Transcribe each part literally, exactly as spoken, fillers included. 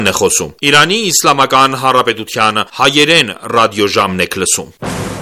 է խոսում։ Իրանի Իսլամական Հանրապետության հայերեն ռադիոժամն եք լսում։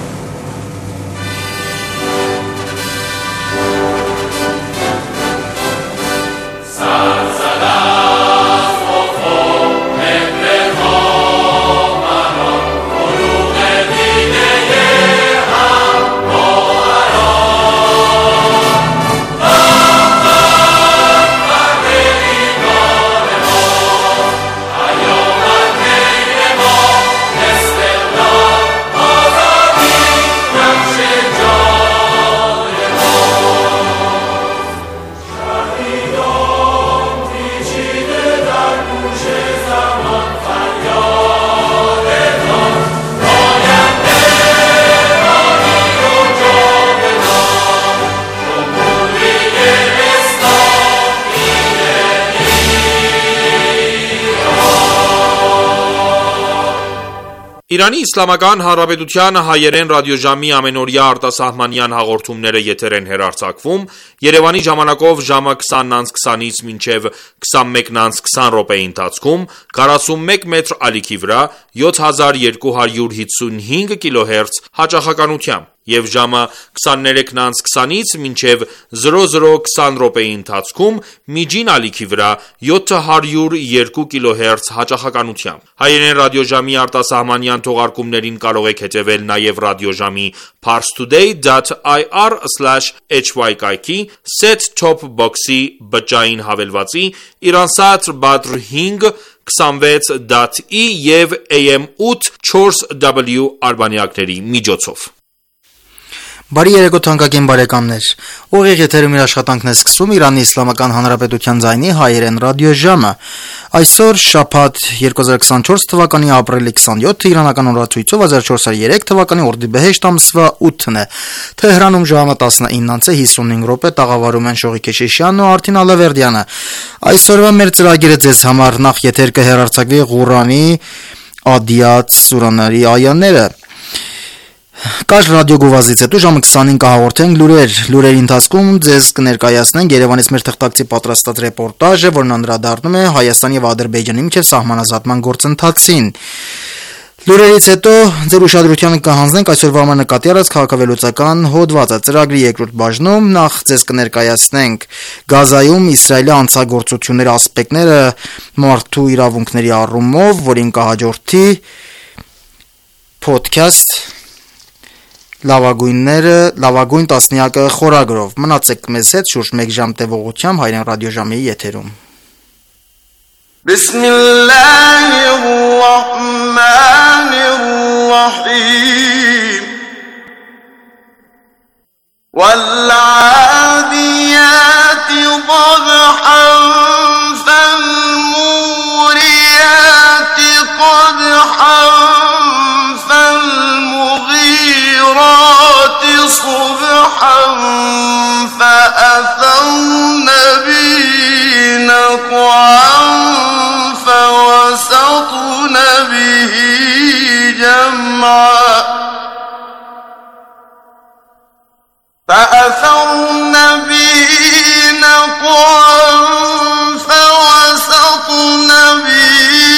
Իրանի Իսլամական Հանրապետության հայերեն ռադիոժամի ամենօրյա արտասահմանյան հաղորդումները եթեր են հեռարձակվում Երևանի ժամանակով ժամը քսանից քսանից մինչև քսանմեկը քսան րոպեի ընթացքում քառասունմեկ մետր ալիքի վրա յոթ հազար երկու հարյուր հիսունհինգ կիլոհերց հաճախականությամբ եւ ժամը քսաներեքը քսանից մինչև զրո զրո քսան րոպեի ընթացքում միջին ալիքի վրա յոթ հարյուր երկու կիլոհերց հաճախականությամբ։ Հայերեն ռադիոժամի արտասահմանյան թողարկումներին կարող եք հետևել նաև ռադիոժամի parstoday dot i r slash h y կայքի set-top box-ի բջջային հավելվածի Iransat Badr հինգ քսանվեց դոտ ի եւ A M ութ չորս W արբանյակների միջոցով։ Բարի երեկո թանկագին բարեկամներ։ Ուղիղ եթերում իր աշխատանքն է սկսում Իրանի Իսլամական Հանրապետության ձայնի հայերեն ռադիոժամը։ Այսօր շաբաթ երկու հազար քսանչորս թվականի ապրիլի քսանյոթը իրանական օրացույցով հազար չորս հարյուր երեք թվականի օրդիբեհեշտ ամսվա ութն է։ Թեհրանում ժամը տասնինը հիսունհինգ րոպե տաղավարում են Շողիկ Քեշիշյանն ու Արտին Ալավերդյանը։ Այսօրվա մեր ծրագիրը ձեզ համար նախ եթեր կհեռարձակվի Ղուրանի ադիաց սուրաների այաները։ Կար ռադիոգովազից հետո ժամը քսանին կհաղորդենք լուրեր։ Լուրերի ընթացքում ձեզ կներկայացնենք Երևանից մեր թղթակցի պատրաստած ռեպորտաժը, որն անդրադառնում է Հայաստանի եւ Ադրբեջանի միջև սահմանազատման գործընթացին։ Լուրերից հետո ձեր ուշադրությանը կհանձնենք այսօրվա նկատի առած քաղաքավելուծական հոդվածը։ Ծրագրի երկրորդ բաժնում նախ ձեզ կներկայացնենք Գազայում Իսրայելի անցագործությունների ասպեկտները մարդու իրավունքների առումով, որին կհաջորդի podcast Լավագույնները, լավագույն տասնյակը խորագրով։ Մնացեք մեզ հետ շուրջ մեկ ժամ տևողությամբ հայերեն ռադիոժամի եթերում։ Բիսմիլլահիռռահմանիռռահիմ Վալ'ադիյաթի ضبحًا فالموريات قدحًا فالمغيرات صبحًا فأثرن به نقعًا فوسطن به جمعًا فأثرن به نقعًا فوسطن به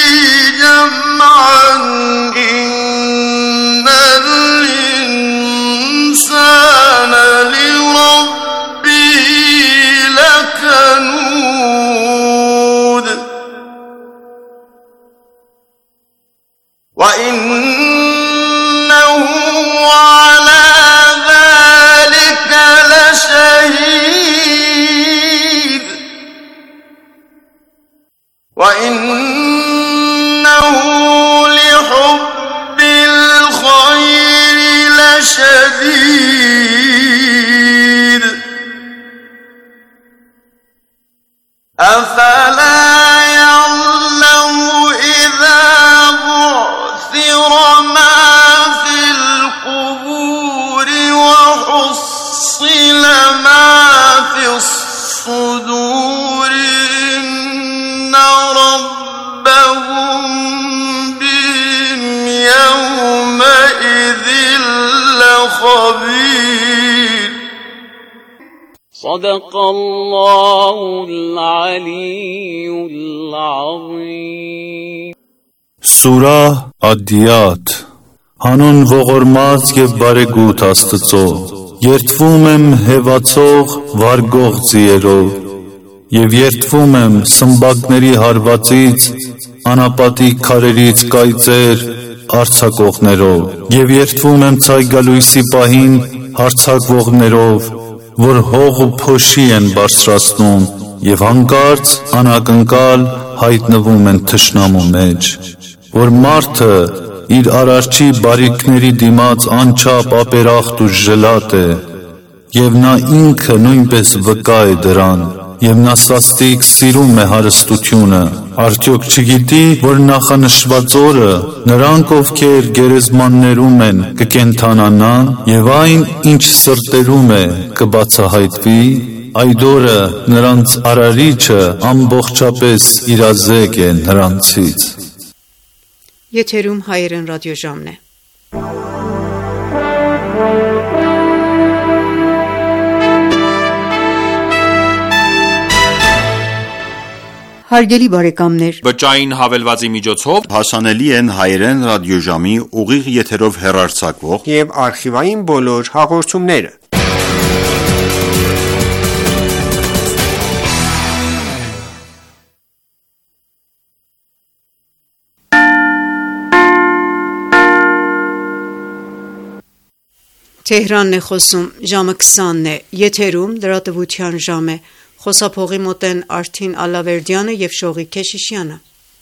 جمعًا إن الإنسان لربه لكنود وإنه على ذلك لشهيد وإنه لحب الخير لشديد أفلا يعلم إذا بعثر ما في القبور وحصل ما في الصدور إن ربهم بهم يومئذ لخبير صدق الله العلي العظيم Սուրահ Ադիաթ Հանուն ողորմած և բարեգութ Աստծո Երդվում եմ հևացող վարգող ձիերով և երդվում եմ սմբակների հարվածից անապատի քարերից կայծեր արձակողներով և երդվում եմ ցայգալույսի պահին հարձակվողներով որ հող ու փոշի են բարձրացնում և հանկարծ անակնկալ հայտնվում են թշնամու մեջ որ մարդը իր արարչի բարիքների դիմաց անչափ ապերախտ ու ժլատ է և նա ինքը նույնպես վկա է դրան և նա սաստիկ սիրում է հարստությունը արդյոք չգիտի որ նախանշված օրը նրանք ովքեր գերեզմաններում են կկենդանանան և այն ինչ սրտերում է կբացահայտվի այդ օրը նրանց արարիչը ամբողջապես իրազեկ է նրանցից Եթերում հայերեն ռադիոժամն է Հարգելի բարեկամներ Բջջային հավելվածի միջոցով հասանելի են հայերեն ռադիոժամի ուղիղ եթերով հեռարձակվող և արխիվային բոլոր հաղորդումները Թեհրանն է խոսում, ժամը քսանն է, եթերում լրատվության ժամ է, խոսափողի մոտ են Արթին Ալավերդյանը և Շողիկ Քեշիշյանը։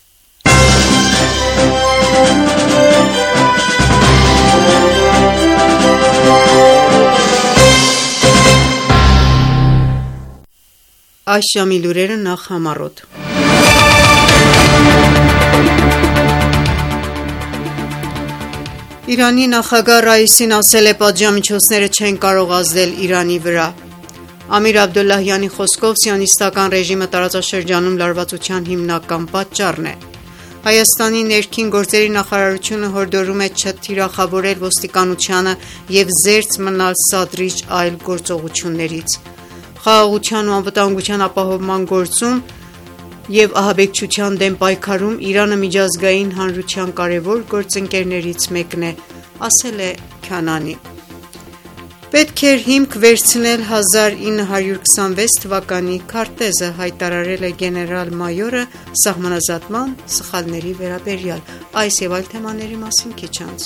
Այս ժամի լուրերը նախ համառոտ։ Իրանի նախագահ Ռայիսին ասել է պատժամիջոցները չեն կարող ազդել Իրանի վրա։ Ամիր Աբդոլլահյանի խոսքով սիոնիստական ռեժիմը տարածաշրջանում լարվածության հիմնական պատճառն է։ Հայաստանի ներքին գործերի նախարարությունը հորդորում է չթիրախավորել ոստիկանությանը և զերծ մնալ սադրիչ այլ գործողություններից։ Խաղաղության ու անվտանգության ապահովման գործում և ահաբեկչության դեմ պայքարում Իրանը միջազգային հանրության կարևոր գործընկերներից մեկն է, ասել է Քանանի։ Պետք էր հիմք վերցնել հազար ինը հարյուր քսանվեց թվականի քարտեզը, հայտարարել է գեներալ-մայորը սահմանազատման սխալների վերաբերյալ։ Այս և այլ թեմաների մասին քիչ անց։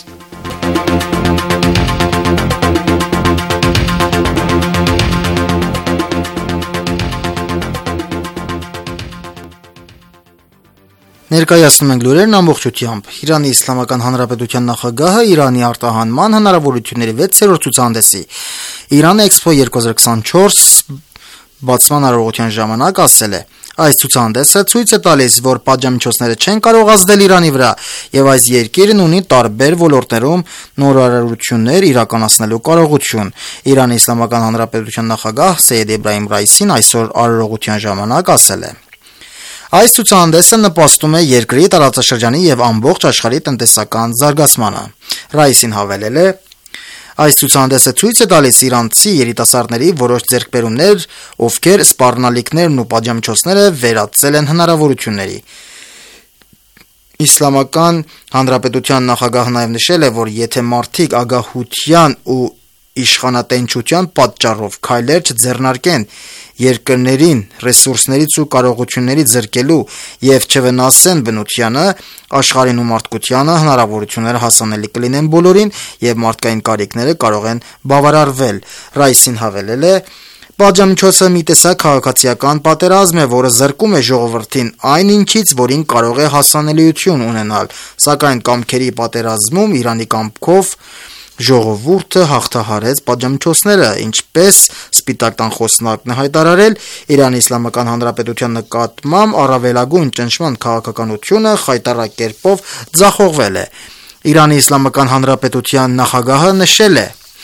Ներկայացնում ենք լուրերն ամբողջությամբ։ Իրանի Իսլամական Հանրապետության նախագահը Իրանի արտահանման հնարավորությունների վեցերորդ ցուցահանդեսի Iran Expo երկու հազար քսանչորս բացման արարողության ժամանակ ասել է. Այս ցուցահանդեսը ցույց է տալիս, որ պատժամիջոցները չեն կարող ազդել Իրանի վրա, եւ այս երկիրն ունի տարբեր ոլորտներում նորարարություններ իրականացնելու կարողություն։ Իրանի Իսլամական Հանրապետության նախագահ Սեյեդ Էբրահիմ Ռայիսին այսօր արարողության ժամանակ ասել է. Այս ցուցահանդեսը նպաստում է երկրի տարածաշրջանի եւ ամբողջ աշխարհի տնտեսական զարգացմանը։ Ռայիսին հավելել է. Այս ցուցահանդեսը ցույց է տալիս իրանցի երիտասարդների որոշ ձեռքբերումներ, ովքեր սպառնալիքներն ու պատժամիջոցները վերածել են հնարավորությունների։ Իսլամական Հանրապետության նախագահը նաև նշել է, որ եթե մարդիկ ագահության ու իշխանատենչության պատճառով քայլեր չձեռնարկեն երկրներին ռեսուրսներից ու կարողություններից զրկելու եւ չվնասեն բնությանը, աշխարհին ու մարդկությանը հնարավորությունները հասանելի կլինեն բոլորին եւ մարդկային կարիքները կարող են բավարարվել։ Ռայիսին հավելել է. Պատժամիջոցը մի տեսակ քաղաքացիական պատերազմ է, որը զրկում է ժողովրդին այն ինչից, որին կարող է հասանելիություն ունենալ, սակայն կամքերի պատերազմում Իրանի կամքով ժողովուրդը հաղթահարեց պատժամիջոցները, ինչպես Սպիտակ տան խոսնակն է հայտարարել, Իրանի Իսլամական Հանրապետության նկատմամբ առավելագույն ճնշման քաղաքականությունը խայտառակ կերպով ձախողվել է։ Իրանի Իսլամական Հանրապետության նախագահը նշել է.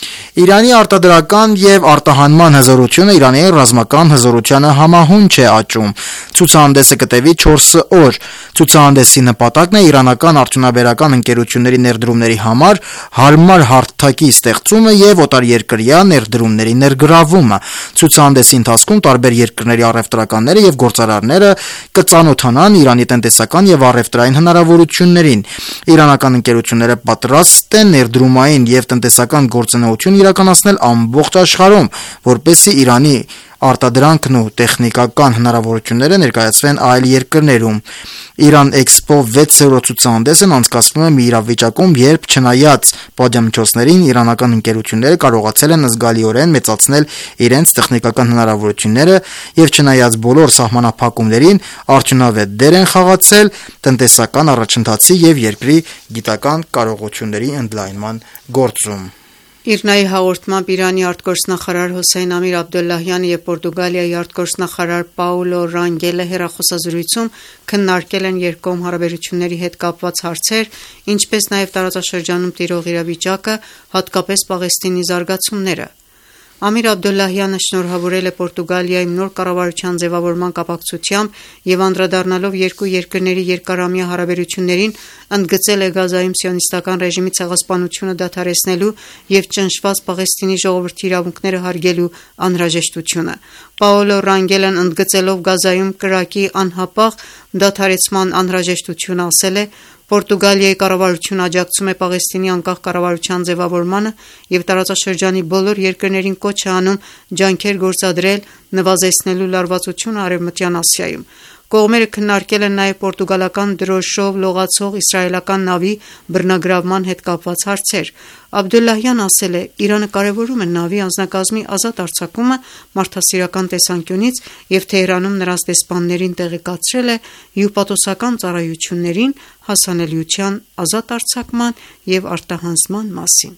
Իրանի արտադրական եւ արտահանման հզորությունը Իրանի ռազմական հզորությանը համահունչ է աճում։ Ցուցահանդեսը կտևի չորս օր։ Ցուցահանդեսի նպատակն է իրանական արդյունաբերական ընկերությունների ներդրումների համար հարմար հարթակի ստեղծումը եւ օտարերկրյա ներդրումների ներգրավումը։ Ցուցահանդեսի ընթացքում տարբեր երկրների առևտրականները եւ գործարարները կծանոթանան Իրանի տնտեսական եւ առևտրային հնարավորություններին։ Իրանական ընկերությունները պատրաստ են ներդրումային եւ տնտեսական գործունեություն իրականացնել ամբողջ աշխարհում, որպեսզի Իրանի արտադրանքն ու տեխնիկական հնարավորությունները ներկայացվեն այլ երկրներում։ Իրան Էքսպո վեցերորդ ցուցահանդեսն անցկացվում է մի իրավիճակում, երբ չնայած պատժամիջոցներին իրանական ընկերությունները կարողացել են զգալիորեն մեծացնել իրենց տեխնիկական հնարավորությունները եւ չնայած բոլոր սահմանափակումներին արդյունավետ դեր են խաղացել տնտեսական առաջընթացի եւ երկրի գիտական կարողությունների ընդլայնման գործում։ Իրնայի հաղորդմամբ Իրանի արտգործնախարար Հոսեյն Ամիր Աբդոլլահյանը եւ Պորտուգալիայի արտգործնախարար Պաուլո Ռանգելը հեռախոսազրույցում քննարկել են երկկողմ հարաբերությունների հետ կապված հարցեր, ինչպես նաեւ տարածաշրջանում տիրող իրավիճակը, հատկապես Պաղեստինի զարգացումները։ Ամիր Աբդոլլահյանը շնորհավորել է Պորտուգալիայի նոր կառավարության ձևավորման կապակցությամբ եւ անդրադառնալով երկու երկրների երկարամյա հարաբերություններին, ընդգծել է Գազայում սիոնիստական ռեժիմի ցեղասպանությունը դադարեցնելու եւ ճնշված Պաղեստինի ժողովրդի իրավունքները հարգելու անհրաժեշտությունը։ Պաուլո Ռանգելն ընդգծելով Գազայում կրակի անհապաղ դադարեցման անհրաժեշտությունը ասել է. Պորտուգալիայի կառավարությունը աջակցում է Պաղեստինի անկախ կառավարության ձևավորմանը եւ տարածաշրջանի բոլոր երկրներին կոչ է անում ջանքեր գործադրել նվազեցնելու լարվածությունը Արևմտյան Ասիայում։ Կողմերը քննարկել են նաև պորտուգալական դրոշով լողացող իսրայելական նավի բռնագրավման հետ կապված հարցեր։ Աբդոլլահյանն ասել է. Իրանը կարևորում է նավի անձնակազմի ազատ արձակումը մարդասիրական տեսանկյունից եւ Թեհրանում նրանց դեսպաններին տեղեկացրել է հյուպատոսական ծառայություններին հասանելիության ազատ արձակման եւ արտահանձնման մասին։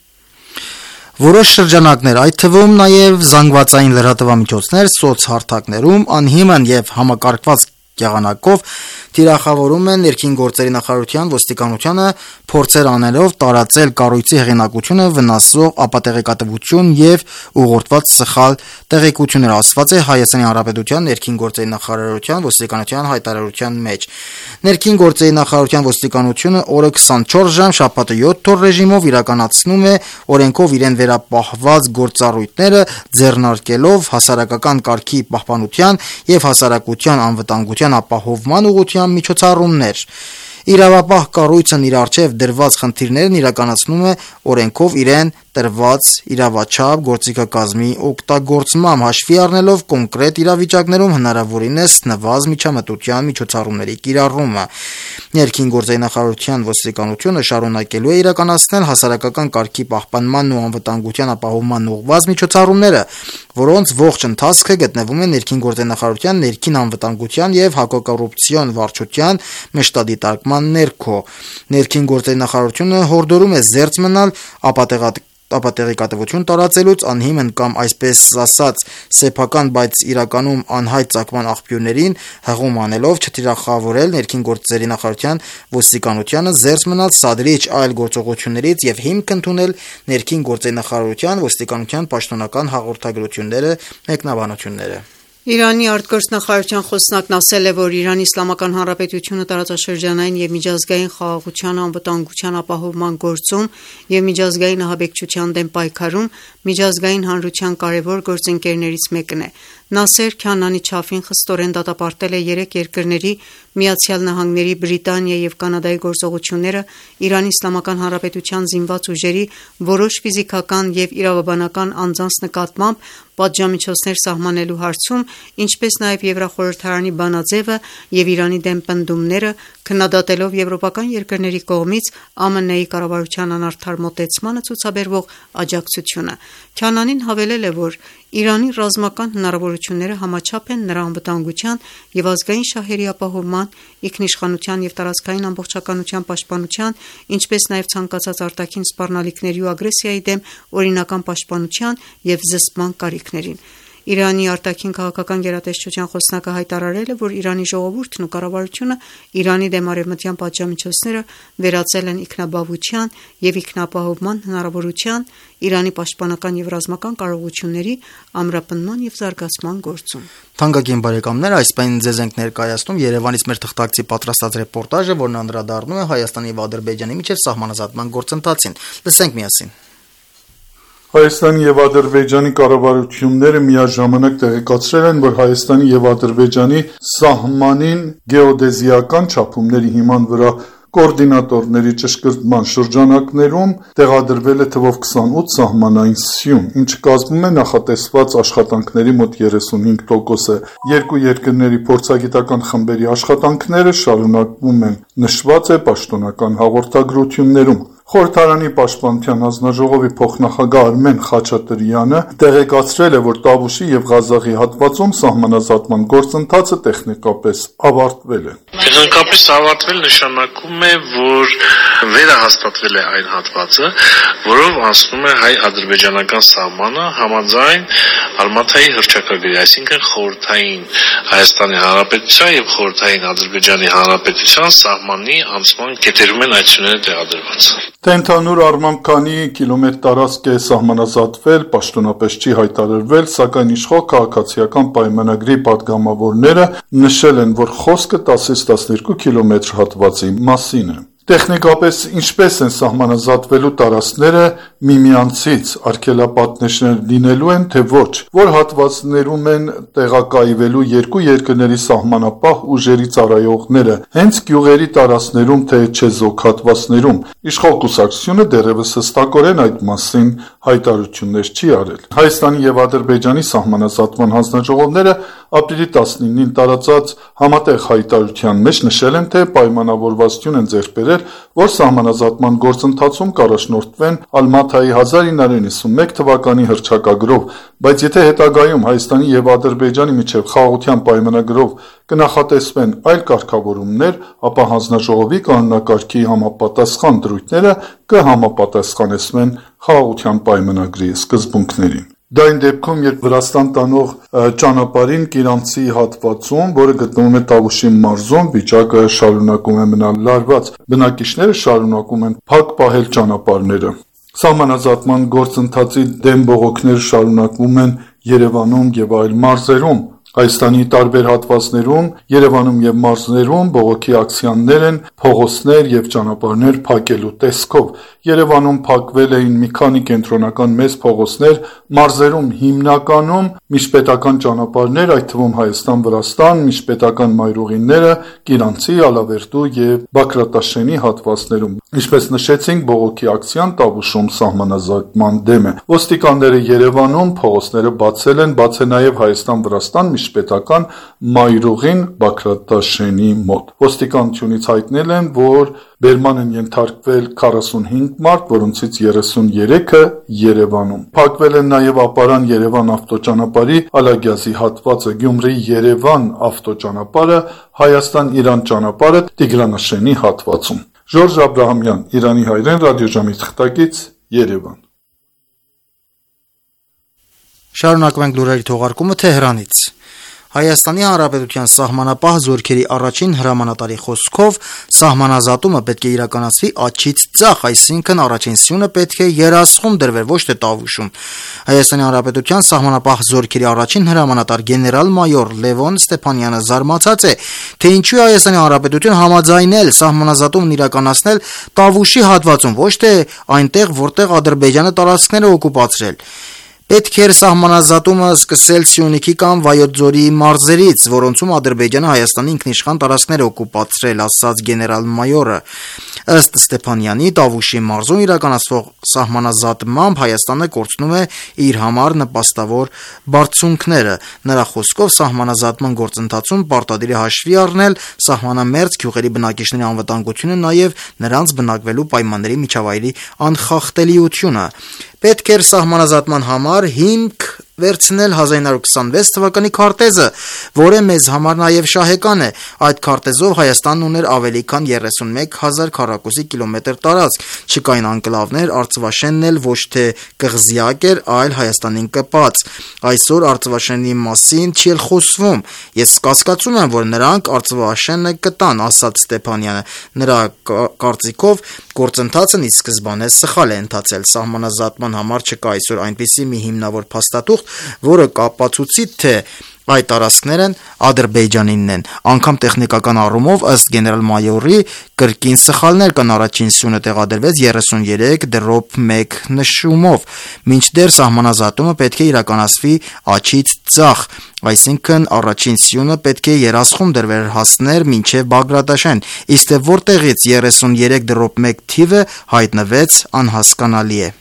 Որոշ շրջանակներ, այդ թվում նաև զանգվածային լրատվամիջոցներ սոցհարթակներում անհիմն եւ համակարգված եղանակով թիրախավորում են ներքին գործերի նախարարության ոստիկանությանը փորձեր անելով տարածել կառույցի հեղինակությունը վնասող ապատեղեկատվություն եւ ուղղորդված սխալ տեղեկություններ, ասված է Հայաստանի Հանրապետության ներքին գործերի նախարարության ոստիկանության հայտարարության մեջ։ Ներքին գործերի նախարարության ոստիկանությունը օրը քսանչորս ժամ շաբաթը յոթ օր ռեժիմով իրականացնում է օրենքով իրեն վերապահված գործառույթները, ձեռնարկելով հասարակական կարգի պահպանության եւ հասարակության անվտանգության ապահովման ուղղությամբ միջոցառումներ։ Իրավապահ կառույցն իր առջև դրված խնդիրներն իրականացնում է օրենքով իրեն տրված իրավաչափ գործիքակազմի օգտագործմամբ, հաշվի առնելով կոնկրետ իրավիճակներում հնարավորինս նվազ միջամտության միջոցառումների կիրառումը։ Ներքին գործերի նախարարության ոստիկանությունը շարունակելու է իրականացնել հասարակական կարգի պահպանման ու անվտանգության ապահովման ուղղված միջոցառումները, որոնց ողջ ընթացքը գտնվում է ներքին գործերի նախարարության ներքին անվտանգության եւ հակակոռուպցիոն վարչության մշտադիտարկման ներքո։ Ներքին գործերի նախարարությունը հորդորում է զերծ մնալ ապատեղատ ապատեղեկատվություն տարածելուց անհիմն կամ այսպես ասած սեփական, բայց իրականում անհայտ ծագման աղբյուրներին հղում անելով չթիրախավորել ներքին գործերի նախարարության ոստիկանությանը զերծ մնալ սադրիչ այլ գործողություններից եւ հիմք ընդունել ներքին գործերի նախարարության ոստիկանության պաշտոնական հաղորդագրությունները, մեկնաբանությունները։ Իրանի արտգործնախարարության խոսնակն ասել է, որ Իրանի Իսլամական Հանրապետությունը տարածաշրջանային եւ միջազգային խաղաղության անվտանգության ապահովման գործում եւ միջազգային ահաբեկչության դեմ պայքարում միջազգային հանրության կարևոր գործընկերներից մեկն է։ Նասեր Քանանի չափին խստորեն դատապարտել է երեք երկրների՝ Միացյալ Նահանգների, Բրիտանիայի եւ Կանադայի գործողությունները Իրանի Իսլամական Հանրապետության զինված ուժերի որոշ ֆիզիկական եւ իրավաբանական անձանց նկատմամբ պատժամիջոցներ սահմանելու հարցում, ինչպես նաև Եվրախորհրդարանի բանաձևը եւ Իրանի դեմ պնդումները, քննադատելով եվրոպական երկրների կողմից ԱՄՆ-ի կառավարության անարդար մոտեցմանը ցուցաբերվող աջակցությունը։ Քանանին հավելել է, որ Իրանի ռազմական հնարավորությունները համաչափ են նրա անվտանգության եւ ազգային շահերի ապահովման, ինքնիշխանության եւ տարածքային ամբողջականության պաշտպանության, ինչպես նաեւ ցանկացած արտաքին սպառնալիքների ու ագրեսիայի դեմ օրինական պաշտպանության եւ զսպման կարիքներին։ Իրանի արտաքին քաղաքական գերատեսչության խոսնակը հայտարարել է, որ Իրանի ժողովուրդն ու կառավարությունը Իրանի դեմ արևմտյան պատժամիջոցները վերածել են ինքնաբավության և ինքնապահովման հնարավորության, Իրանի պաշտպանական և ռազմական կարողությունների ամրապնդման և զարգացման գործում։ Թանկագին բարեկամներ, այս պահին ձեզ ենք ներկայացնում Երևանից մեր թղթակցի պատրաստած ռեպորտաժը, որն անդրադառնում է Հայաստանի և Ադրբեջանի միջև սահմանազատման գործընթացին։ Լսենք միասին։ Հայաստանի և Ադրբեջանի կառավարությունները միաժամանակ տեղեկացրել են, որ Հայաստանի և Ադրբեջանի սահմանին գեոդեզիական չափումների հիման վրա կոորդինատորների ճշգրտման շրջանակներում տեղադրվել է թվով քսանութ սահմանային սյուն, ինչը կազմում է նախատեսված աշխատանքների մոտ երեսունհինգ տոկոսը։ Երկու երկրների փորձագիտական խմբերի աշխատանքները շարունակվում են, նշված է պաշտոնական հաղորդագրություններում։ Խորհրդարանի պաշտպանության հանձնաժողովի փոխնախագահ Արմեն Խաչատրյանը տեղեկացրել է, որ Տավուշի և Ղազախի հատվածում սահմանազատման գործընթացը տեխնիկապես ավարտվել է։ Տեխնիկապես ավարտվել նշանակում է, որ վերահաստատվել է այն հատվածը, որով անցնում է հայ-ադրբեջանական սահմանը համաձայն Ալմաթայի հռչակագրի, այսինքն խորհրդային Հայաստանի Հանրապետության և խորհրդային Ադրբեջանի Հանրապետության սահմանի անցման կետերում են այդ սյուները տեղադրված։ Թե ընդհանուր առմամբ քանի կիլոմետր տարածք է սահմանազատվել, պաշտոնապես չի հայտարարվել, սակայն իշխող քաղաքացիական պայմանագրի պատգամավորները նշել են, որ խոսքը տասից տասներկու կիլոմետր հատվածի մասին է։ Տեխնիկապես ինչպես են սահմանազատվելու տարածքները միմյանցից արգելապատնեշներ լինելու են, թե ոչ, որ հատվածներում են տեղակայվելու երկու երկրների սահմանապահ ուժերի ծառայողները, հենց գյուղերի տարածքներում, թե չեզոք հատվածներում։ Իշխող կուսակցությունը դեռևս հստակորեն այդ մասին հայտարարություններ չի արել։ Հայաստանի և Ադրբեջանի սահմանազատման հանձնաժողովները ապրիլի տասնինին տարածած համատեղ հայտարարության մեջ նշել են, թե պայմանավորվածություն են ձեռք բերել, որ սահմանազատման գործընթացում կառաջնորդվեն Ալմաթայի հազար ինը հարյուր նվաթ թվականի հռչակագրով, բայց եթե հետագայում Հայաստանի և Ադրբեջանի միջև խաղաղության պայմանագրով կնախատեսվեն այլ կարգավորումներ, ապա հանձնաժողովի կանոնակարգի համապատասխան դրույթները կհամապատասխանեցվեն խաղաղության պայմանագրի սկզբունքներին։ Դա այն դեպքում, երբ Վրաստան տանող ճանապարհին Կիրանցի հատվածում, որը գտնվում է Տավուշի մարզում, վիճակը շարունակում է մնալ լարված, բնակիչները շարունակում են փակ պահել ճանապարհները։ Սահմանազատման գործընթացի դեմ բողոքները շարունակվում են Երևանում և այլ մարզերում։ Հայաստանի տարբեր հատվածներում, Երևանում և մարզերում բողոքի ակցիաներ են փողոցներ և ճանապարհներ փակելու տեսքով։ Երևանում փակվել էին մի քանի կենտրոնական մեծ փողոցներ, մարզերում հիմնականում միջպետական ճանապարհներ, այդ թվում Հայաստան-Վրաստան, միջպետական մայրուղիները, Կիրանցի, Ալավերդու և Բագրատաշենի հատվածներում։ Ինչպես նշեցինք, բողոքի ակցիան Տավուշում սահմանազատման դեմ է։ Ոստիկանները Երևանում փողոցները բացել են, բաց է նաև Հայաստան-Վրաստան միջպետական մայրուղին Բագրատաշենի մոտ։ Ոստիկանությունից հայտնել են, որ բերման են ենթարկվել քառասունհինգ մարդ, որոնցից երեսուներեքը Երևանում։ Փակվել են նաև Ապարան-Երևան ավտոճանապարհի Ալագյազի հատվածը, Գյումրի-Երևան ավտոճանապարհը, Հայաստան-Իրան ճանապարհը Տիգրանաշենի հատվածում։ Ժորժ Աբրահամյան, Իրանի հայրեն, ռադիոժամի թղթակից, Երևան։ Շարունակում ենք լուրերի թողարկումը Թեհրանից։ Հայաստանի Հանրապետության սահմանապահ զորքերի առաջին հրամանատարի խոսքով սահմանազատումը պետք է իրականացվի աջից ձախ, այսինքն առաջին սյունը պետք է երասխում դրվեր, ոչ թե Տավուշում։ Հայաստանի Հանրապետության սահմանապահ զորքերի առաջին հրամանատար գեներալ-մայոր Լևոն Ստեփանյանը զարմացած է, թե ինչու է Հայաստանի Հանրապետությունը համաձայնել սահմանազատումն իրականացնել Տավուշի հատվածում, ոչ թե այնտեղ, որտեղ Ադրբեջանը տարածքներ է օկուպացրել։ Պետք էր սահմանազատումը սկսել Սյունիքի կամ Վայոց ձորի մարզերից, որոնցում Ադրբեջանը Հայաստանի ինքնիշխան տարածքներ է օկուպացրել, ասաց գեներալ-մայորը։ Ըստ Ստեփանյանի, Տավուշի մարզում իրականացվող սահմանազատմամբ Հայաստանը կորցնում է իր համար նպաստավոր բարձունքները։ Նրա խոսքով սահմանազատման գործընթացում պարտադիր է հաշվի առնել սահմանամերձ գյուղերի բնակիչների անվտանգությունը, նաև նրանց բնակվելու պայմանների միջավայրի անխախտելիությունը։ Պետք էր սահմանազատման համար հիմք վերցնել հազար ինը հարյուր քսանվեց թվականի քարտեզը, որը մեզ համար նաև շահեկան է։ Այդ քարտեզով Հայաստանն ուներ ավելի քան երեսունմեկ հազար քառակուսի կիլոմետր տարածք, չկային անկլավներ, Արցվաշենն էլ ոչ թե կղզյակ էր, այլ Հայաստանին կպած։ Այսօր Արցվաշենի մասին չի էլ խոսվում։ Ես կասկածում եմ, որ նրանք Արցվաշենը կտան, ասաց Ստեփանյանը։ Նրա կարծիքով գործընթացն ի սկզբանե սխալ է ընթացել։ Սահմանազատման համար չկա այսօր այնպիսի մի հիմնավոր փաստաթուղթ, որը կապացուցի, թե այդ տարածքներն Ադրբեջանինն են։ Անգամ տեխնիկական առումով ըստ գեներալ-մայորի կրկին սխալներ կան, առաջին սյունը տեղադրվեց երեսունյերեք դրոպ մեկ նշումով, մինչդեռ սահմանազատումը պետք է իրականացվի աջից ձախ, այսինքն առաջին սյունը պետք է երասխում դրվեր հասներ մինչև Բագրատաշեն, իսկ թե որտեղից երեսունյերեք դրոպ մեկ թիվը հայտնվեց անհասկանալի է։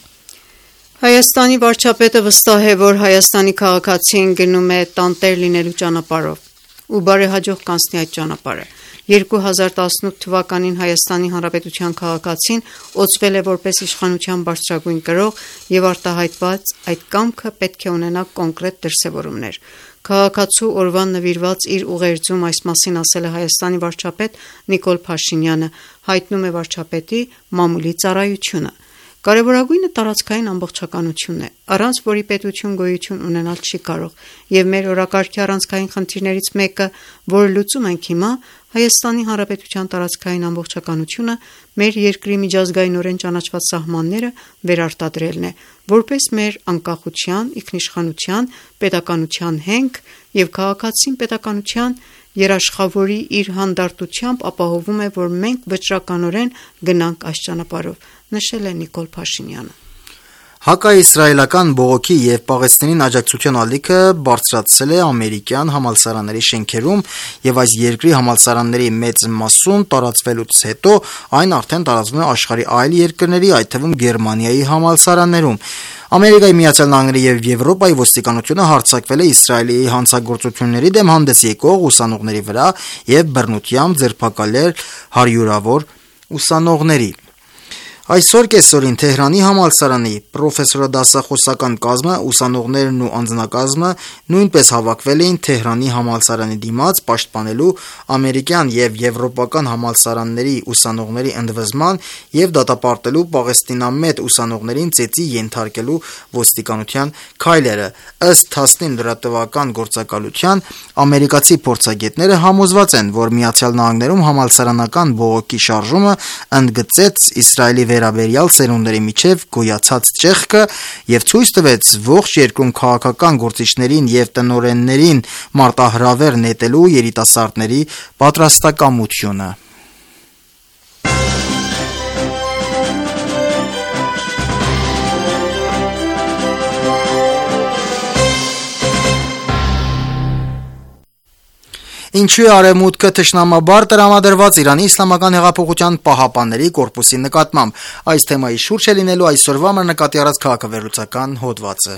Հայաստանի վարչապետը վստահ է, որ Հայաստանի քաղաքացին գնում է տանտեր լինելու ճանապարհով ու բարեհաջող կանցնի այդ ճանապարհը։ երկու հազար տասնութ թվականին Հայաստանի Հանրապետության քաղաքացին օծվել է որպես իշխանության բարձրագույն կրող եւ արտահայտված այդ կամքը պետք է ունենա կոնկրետ դրսևորումներ։ Քաղաքացու օրվան նվիրված իր ուղերձում այս մասին ասել է Հայաստանի վարչապետ Նիկոլ Փաշինյանը, հայտնում է վարչապետի մամուլի ծառայությունը։ Կարևորագույնը տարածքային ամբողջականությունն է, առանց որի պետություն գոյություն ունենալ չի կարող, եւ մեր օրակարգի առանցքային խնդիրներից մեկը, որը լուծում ենք հիմա, Հայաստանի Հանրապետության տարածքային ամբողջականությունը, մեր երկրի միջազգայինորեն ճանաչված սահմանները վերարտադրելն է, որպես մեր անկախության, ինքնիշխանության, պետականության հենք եւ քաղաքացին պետականության երաշխավորի իր հանդարտությամբ ապահովում է, որ մենք վճռականորեն գնանք այս ճանապարհով, նշել է Նիկոլ Փաշինյանը։ Հակաիսրայելական բողոքի եւ Պաղեստինին աջակցության ալիքը բարձրացել է ամերիկյան համալսարանների շենքերում եւ այս երկրի համալսարանների մեծ մասում տարածվելուց հետո այն արդեն տարածվում է աշխարհի այլ երկրների, այդ թվում Գերմանիայի համալսարաններում։ Ամերիկայի Միացյալ Նահանգների եւ Եվրոպայի ոստիկանությունը հարձակվել է Իսրայելի հանցագործությունների դեմ հանդես եկող ուսանողների վրա եւ բռնությամբ ձերբակալել հարյուրավոր ուսանողների։ Այսօր կեսօրին Թեհրանի համալսարանի պրոֆեսորադասախոսական կազմը, ուսանողներն ու անձնակազմը նույնպես հավաքվել էին Թեհրանի համալսարանի դիմաց պաշտպանելու ամերիկյան եւ եվրոպական համալսարանների ուսանողների ընդվզման եւ դատապարտելու պաղեստինամետ ուսանողներին ծեծի ենթարկելու ոստիկանության քայլերը։ Ըստ Թասնիմ լրատվական գործակալության, ամերիկացի փորձագետները համոզված են, որ Միացյալ Նահանգներում համալսարանական բողոքի շարժումը ընդգծեց Իսրայելի վերաբերյալ սերունդների միջև գոյացած ճեղքը եւ ցույց տվեց ողջ երկրում քաղաքական գործիչներին եւ տնօրեններին մարտահրավեր նետելու երիտասարդների պատրաստակամությունը։ Ինչու է արևմուտքը թշնամաբար տրամադրված Իրանի Իսլամական հեղափոխության պահապանների կորպուսի նկատմամբ։ Այս թեմայի շուրջ է լինելու այսօրվա մեր նկատի առած քաղաքավեհլուծական հոդվածը։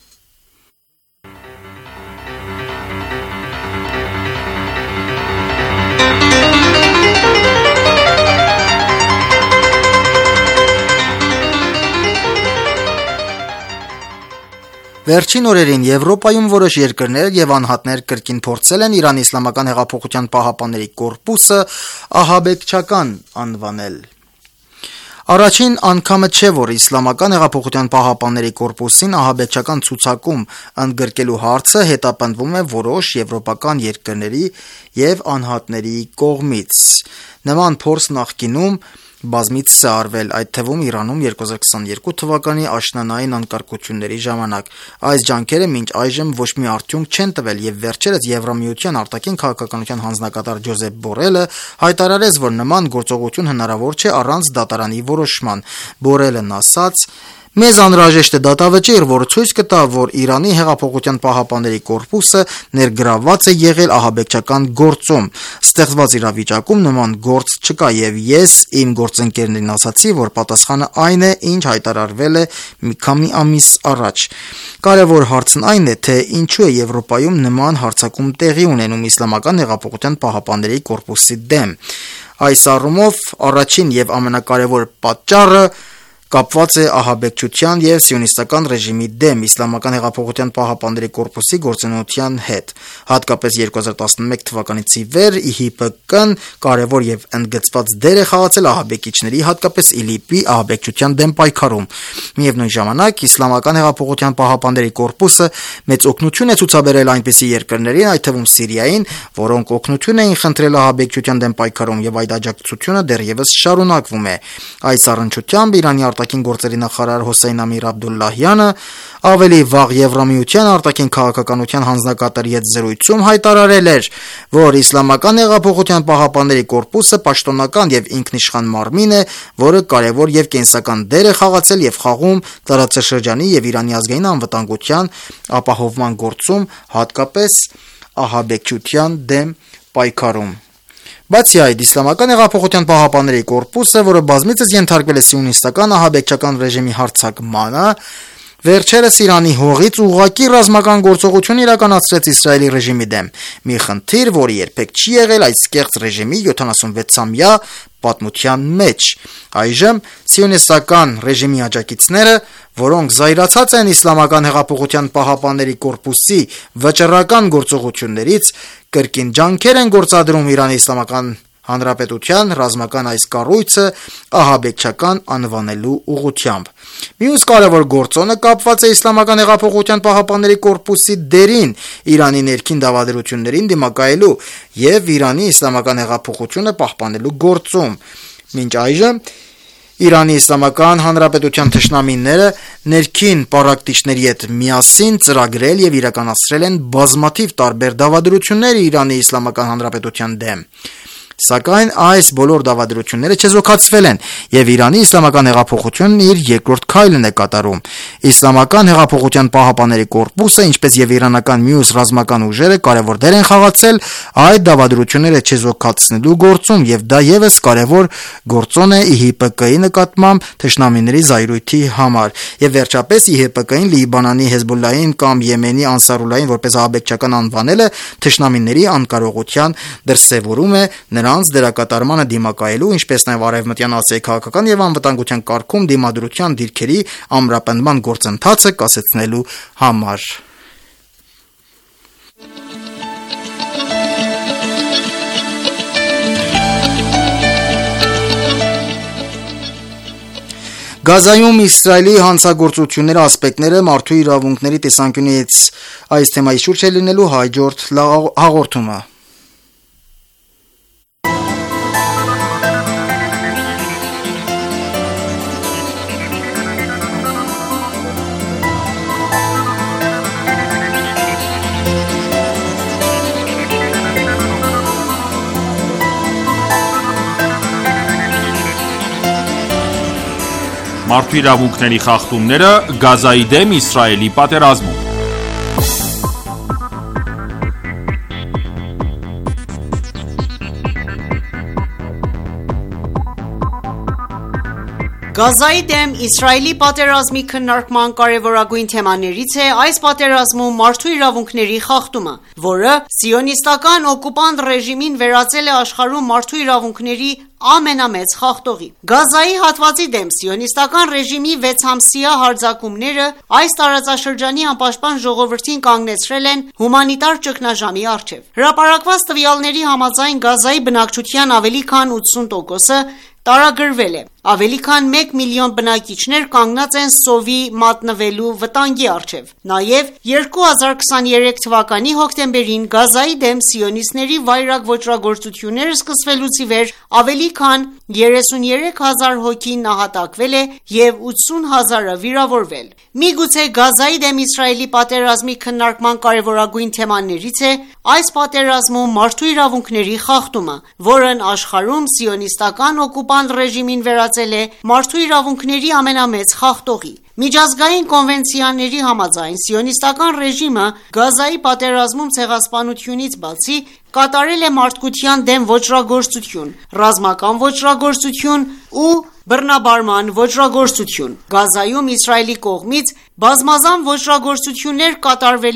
Վերջին օրերին Եվրոպայում որոշ երկրներ եւ անհատներ կրկին փորձել են Իրանի Իսլամական հեղափոխության պահապանների կորպուսը ահաբեկչական անվանել։ Առաջին անգամը չէ, որ Իսլամական հեղափոխության պահապանների կորպուսին ահաբեկչական ցուցակում ընդգրկելու հարցը հետապնդվում է որոշ եվրոպական երկրների եւ անհատների կողմից։ Նման փորձ նախկինում բազմիցս է արվել, այդ թվում Իրանում երկու հազար քսաներկու թվականի աշնանային անկարգությունների ժամանակ։ Այս ջանքերը մինչ այժմ ոչ մի արդյունք չեն տվել եւ վերջերս Եվրամիության արտաքին քաղաքականության հանձնակատար Ջոզեփ Բորելը հայտարարեց, որ նման գործողություն հնարավոր չէ առանց դատարանի որոշման։ Բորելն ասաց. Մեզ անհրաժեշտ է դատավճիռ, որը ցույց կտա, որ Իրանի հեղափոխության պահապանների կորպուսը ներգրավված է եղել ահաբեկչական գործում։ Ստեղծված իրավիճակում նման գործ չկա եւ ես իմ գործընկերներին ասացի, որ պատասխանը այն է, ինչ հայտարարվել է մի քանի ամիս առաջ։ Կարևոր հարցն այն է, թե ինչու է Եվրոպայում նման հարձակում տեղի ունենում Իսլամական հեղափոխության պահապանների կորպուսի դեմ։ Այս առումով առաջին եւ ամենակարևոր պատճառը կապված է ահաբեկչության եւ սիոնիստական ռեժիմի դեմ Իսլամական հեղափոխության պահապանների կորպուսի գործունեության հետ։ Հատկապես երկու հազար տասնմեկ թվականից ի վեր ի հի պե կը-ն կարևոր եւ ընդգծված դեր է խաղացել ահաբեկիչների, հատկապես ԻԼԻՊ-ի ահաբեկչության դեմ պայքարում։ Միևնույն ժամանակ Իսլամական հեղափոխության պահապանների կորպուսը մեծ օգնություն է ցուցաբերել այնպիսի երկրներին, այդ թվում Սիրիային, որոնք օգնություն էին խնդրել ահաբեկչության դեմ պայքարում, եւ այդ աջակցությունը դեռևս շարունակվում է։ Այս առնչությամբ Իրանի արտաքին գործերի նախարար Հոսեյն Ամիր Աբդուլլահյանը ավելի վաղ Եվրամիության արտաքին քաղաքականության հանձնակատարի հետ զրույցում հայտարարել էր, որ Իսլամական հեղափոխության պահապանների կորպուսը պաշտոնական եւ ինքնիշխան մարմին է, որը կարևոր եւ կենսական դեր է խաղացել եւ խաղում տարածաշրջանի եւ Իրանի ազգային անվտանգության ապահովման գործում, հատկապես ահաբեկչության դեմ պայքարում։ Բացի այդ, Իսլամական հեղափոխության պահապանների կորպուսը, որը բազմիցս ենթարկվել է սիոնիստական ահաբեկչական ռեժիմի հարձակմանը, վերջերս Իրանի հողից ուղղակի ռազմական գործողություն իրականացրեց Իսրայելի ռեժիմի դեմ, մի խնդիր, որը երբեք չի եղել այս կեղծ ռեժիմի յոթանասունվեցամյա պատմության մեջ։ Այժմ սիոնիստական ռեժիմի աջակիցները, որոնք զայրացած են Իսլամական հեղափոխության պահապանների կորպուսի վճռական գործողություններից, կրկին ջանքեր են գործադրում Իրանի Իսլամական Հանրապետության ռազմական այս կառույցը ահաբեկչական անվանելու ուղղությամբ։ Մյուս կարևոր գործոնը կապված է Իսլամական հեղափոխության պահապանների կորպուսի դերին Իրանի ներքին դավադրություններին դիմակայելու եւ Իրանի Իսլամական հեղափոխությունը պահպանելու գործում։ Մինչ այժմ Իրանի Իսլամական Հանրապետության թշնամիները ներքին պառակտիչների հետ միասին ծրագրել եւ իրականացրել են բազմաթիվ տարբեր դավադրություններ Իրանի Իսլամական Հանրապետության դեմ։ Սակայն այս բոլոր դավադրությունները չեզոքացվել են եւ Իրանի Իսլամական հեղափոխությունն իր երկրորդ քայլն է կատարում։ Իսլամական հեղափոխության պահապանների կորպուսը, ինչպես եւ իրանական մյուս ռազմական ուժերը կարևոր դեր են խաղացել այդ դավադրությունները չեզոքացնելու գործում եւ դա եւս կարևոր գործոն է ի հի պե կը-ի նկատմամբ թշնամիների զայրույթի համար։ Եվ վերջապես ի հի պե կը-ին Լիբանանի Հեզբոլլահին կամ Եմենի Անսարուլլահին որպես ահաբեկչական անվանելը թշնամիների անկարողության դրսևորում է նրանց դերակատարմանը դիմակայելու, ինչպես նաև արևմտյան Ասիայի քաղաքական եւ անվտանգության կարգում դիմադրության դիրքերի ամրապնդման գործընթացը կասեցնելու համար։ Գազայում Իսրայելի հանցագործությունների ասպեկտները մարդու իրավունքների տեսանկյունից այս թեմայի շուրջ է լինելու հաջորդ հաղորդումը։ Մարդու իրավունքների խախտումները Գազայի դեմ Իսրայելի պատերազմում։ Գազայի դեմ Իսրայելի պատերազմի քննարկման կարևորագույն թեմաներից է այս պատերազմում մարդու իրավունքների խախտումը, որը սիոնիստական օկուպանտ ռեժիմին վերածել է աշխարհում մարդու իրավունքների ամենամեծ խախտողի։ Գազայի հատվածի դեմ սիոնիստական ռեժիմի վեցամսյա հարձակումները այս տարածաշրջանի անպաշտպան ժողովրդին կանգնեցրել են հումանիտար ճգնաժամի առջև։ Հրապարակված տվյալների համաձայն Գազայի բնակչության ավելի քան ութսուն տոկոսը տարագրվել է։ Ավելի քան մեկ միլիոն բնակիչներ կանգնած են սովի մատնվելու վտանգի առջև։ Նաև երկու հազար քսաներեք թվականի հոկտեմբերին Գազայի դեմ սիոնիստների վայրագ ոճրագործությունները սկսվելուց ի վեր ավելի քան երեսուններեք հազար հոգի նահատակվել է եւ ութսուն հազարը վիրավորվել։ Միգուցե Գազայի դեմ Իսրայելի պատերազմի քննարկման կարևորագույն թեմաներից է այս պատերազմում մարդու իրավունքների խախտումը, որն աշխարհում սիոնիստական օկուպանտ ռեժիմին վերածել է մարդու իրավունքների ամենամեծ խախտողի։ Միջազգային կոնվենցիաների համաձայն սիոնիստական ռեժիմը Գազայի պատերազմում ցեղասպանությունից բացի կատարել է մարդկության դեմ ոճրագործություն, ռազմական ոճրագործություն ու բռնաբարման ոճրագործություն։ Գազայում Իսրայելի կողմից բազմազան ոճրագործություններ կատարվելու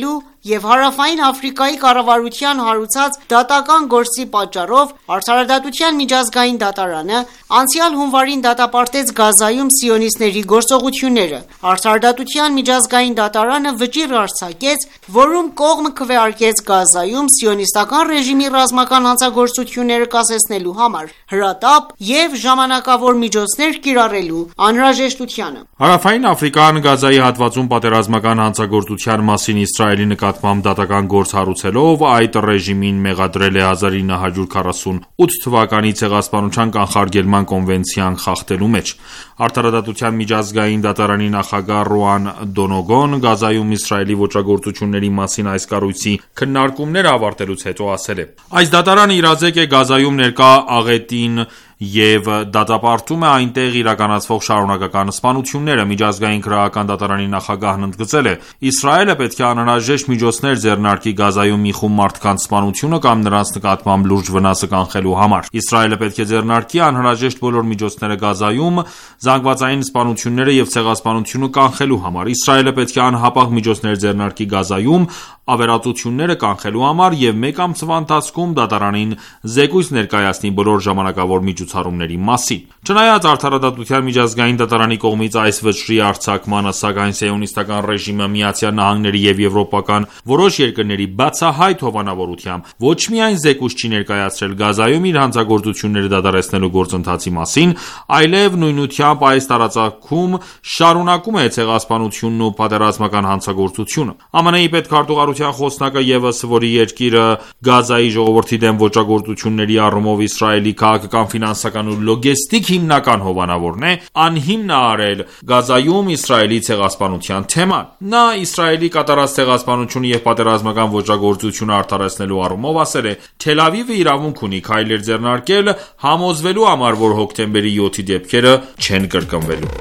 եւ Հարավային Աֆրիկայի կառավարության հարուցած դատական գործի պատճառով Արդարադատության միջազգային դատարանը անցյալ հունվարին դատապարտեց Գազայում սիոնիստների գործողությունները։ Արդարադատության միջազգային դատարանը վճիռ արձակեց, որում կողմը քվեարկեց Գազայում սիոնիստական ռեժիմի ռազմական հանցագործությունները կասեցնելու համար հրատապ եւ ժամանակավոր միջոցներ կիրառելու անհրաժեշտությանը։ Հարավային Աֆրիկան Գազայի հատվածում պատերազմական հանցագործության մասին Իսրայելի նկատմամբ դատական գործ հարուցելով այդ ռեժիմին մեղադրել է հազար ինը հարյուր քառասունութ թվականի ցեղասպանության կանխարգելման կոնվենցիան խախտելու մեջ։ Արդարադատության միջազգային դատարանի նախագահ Ռուան Դոնոգոն Գազայում Իսրայելի ոճրագործությունների մասին այս կառույցի քննարկումները ավարտելուց հետո ասել է. Այս դատարանը իրազեկ է Գազայում ներկա աղետին եւ դատապարտում է այնտեղ իրականացվող շարունակական սպանությունները։ Միջազգային քրեական դատարանի նախագահն ընդգծել է. Իսրայելը պետք է անհրաժեշտ միջոցներ ձեռնարկի Գազայում մի խումբ մարդկանց սպանությունը կամ նրանց նկատմամբ լուրջ վնասը կանխելու համար։ Իսրայելը պետք է ձեռնարկի անհրաժեշտ բոլոր միջոցները Գազայում զանգվածային սպանությունները եւ ցեղասպանությունը կանխելու համար։ Իսրայելը պետք է անհապաղ միջոցներ ձեռնարկի Գազայում ավերածությունները կանխելու համար եւ մեկ ամսվա ընթացքում դատարանին զեկույց ներկայացնի բոլոր ժամանակավոր միջոցառումների մասին։ Չնայած Արդարադատության միջազգային դատարանի կողմից այս վճռի արձակմանը, սակայն սիոնիստական ռեժիմը Միացյալ Նահանգների եւ եվրոպական որոշ երկրների բացահայտ հովանավորությամբ ոչ միայն զեկույց չի ներկայացրել Գազայում իր հանցագործությունները դադարեցնելու գործընթացի մասին, այլև նույնությամբ այս տարածքում շարունակում է ցեղասպանությունն ու պատերազմական հանցագործությունը։ ԱՄՆ-ի պետքարտուղարության խոսնակը եւս, որի երկիրը Գազայի ժողովրդի դեմ ոճրագործությունների առումով Իսրայելի քաղաքական, ֆինանսական ու լոգեստիկ հիմնական հովանավորն է, անհիմն է արել Գազայում Իսրայելի ցեղասպանության թեման։ Նա Իսրայելի կատարած ցեղասպանությունը եւ պատերազմական ոճրագործությունը արդարացնելու առումով ասել է. Թել Ավիվը իրավունք ունի քայլեր ձեռնարկել համոզվելու համար, որ հոկտեմբերի յոթի դեպքերը չեն կրկնվելու։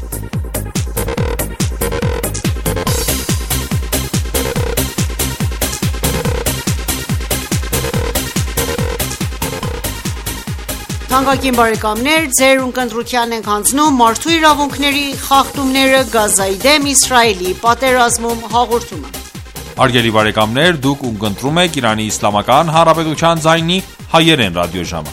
Թանկագին բարեկամներ, ձեր ունկնդրության ենք հանձնում մարդու իրավունքների խախտումները Գազայի դեմ Իսրայելի պատերազմում հաղորդումը։ Հարգելի բարեկամներ, դուք ունկնդրում եք Իրանի Իսլամական Հանրապետության ձայնի հայերեն ռադիոժամը։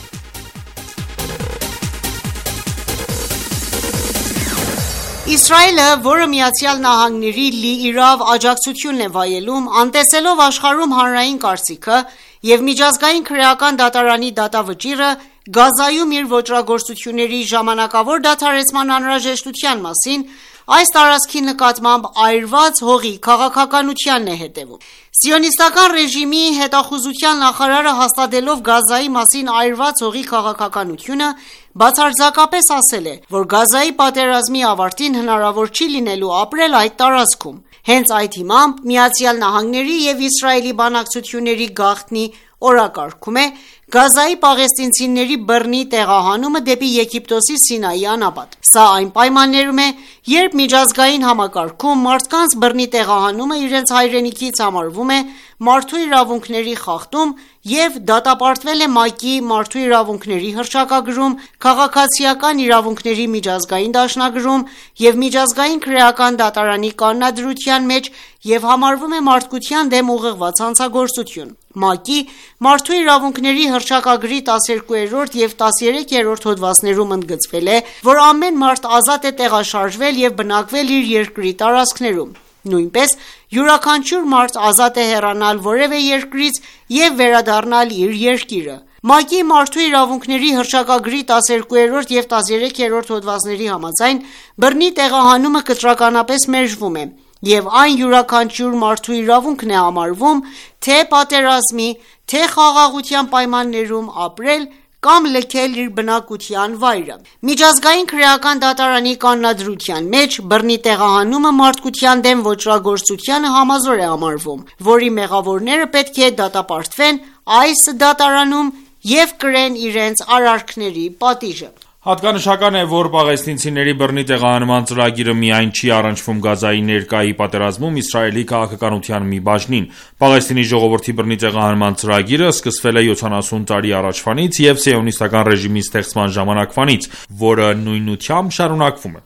Իսրայելը, որը Միացյալ Նահանգների լիիրավ աջակցությունն է վայելում, անտեսելով աշխարհում հանրային կարծիքը եւ միջազգային քրեական դատարանի դատավճիռը Գազայում իր ոճրագործությունների ժամանակավոր դադարեցման անհրաժեշտության մասին, այս տարածքի նկատմամբ այրված հողի քաղաքականությանն է հետևում։ Սիոնիստական ռեժիմի հետախուզության նախարարը հաստատելով Գազայի մասին այրված հողի քաղաքականությունը, բացարձակապես ասել է, որ Գազայի պատերազմի ավարտին հնարավոր չի լինելու ապրել այդ տարածքում։ Հենց այդ հիմամբ Միացյալ Նահանգների եւ Իսրայելի բանակցությունների գաղտնի օրակարգում է Գազայի պաղեստինցիների բռնի տեղահանումը դեպի Եգիպտոսի Սինայի անապատ։ Սա այն պայմաններում է, երբ միջազգային համակարգում մարդկանց բռնի տեղահանումը իրենց հայրենիքից համարվում է մարդու իրավունքների խախտում եւ դատապարտվել է ՄԱԿ-ի մարդու իրավունքների հռչակագրում, քաղաքացիական իրավունքների միջազգային դաշնագրում եւ միջազգային քրեական դատարանի կանոնադրության մեջ եւ համարվում է մարդկության դեմ ուղղված հանցագործություն։ ՄԱԿ-ի մարդու իրավունքների հռչակագրի տասներկուերորդ եւ տասներեքերորդ հոդվածներում ընդգծվել է, որ ամեն մարդ ազատ է տեղաշարժվել եւ բնակվել իր երկրի տարածքներում։ Նույնպես յուրաքանչյուր մարդ ազատ է հեռանալ որևէ երկրից եւ վերադառնալ իր երկիրը։ ՄԱԿ-ի մարդու իրավունքների հռչակագրի տասներկուերորդ եւ տասներեքերորդ հոդվածների համաձայն բռնի տեղահանումը կտրականապես մերժվում է եւ այն յուրաքանչյուր մարդու իրավունքն է համարվում թե պատերազմի, թե խաղաղության պայմաններում ապրել կամ լքել իր բնակության վայրը։ Միջազգային քրեական դատարանի կանոնադրության մեջ բռնի տեղահանումը մարդկության դեմ ոճրագործությանը համազոր է համարվում, որի մեղավորները պետք է դատապարտվեն այս դատարանում եւ կրեն իրենց արարքների պատիժը։ Հատկանշական է, որ պաղեստինցիների բռնի տեղահանման ծրագիրը միայն չի առնչվում Գազայի ներկայի պատերազմում Իսրայելի քաղաքականության մի բաժնին։ Պաղեստինի ժողովրդի բռնի տեղահանման ծրագիրը սկսվել է յոթանասուն տարի առաջվանից եւ սիոնիստական ռեժիմի ստեղծման ժամանակվանից, որը նույնությամբ շարունակվում է։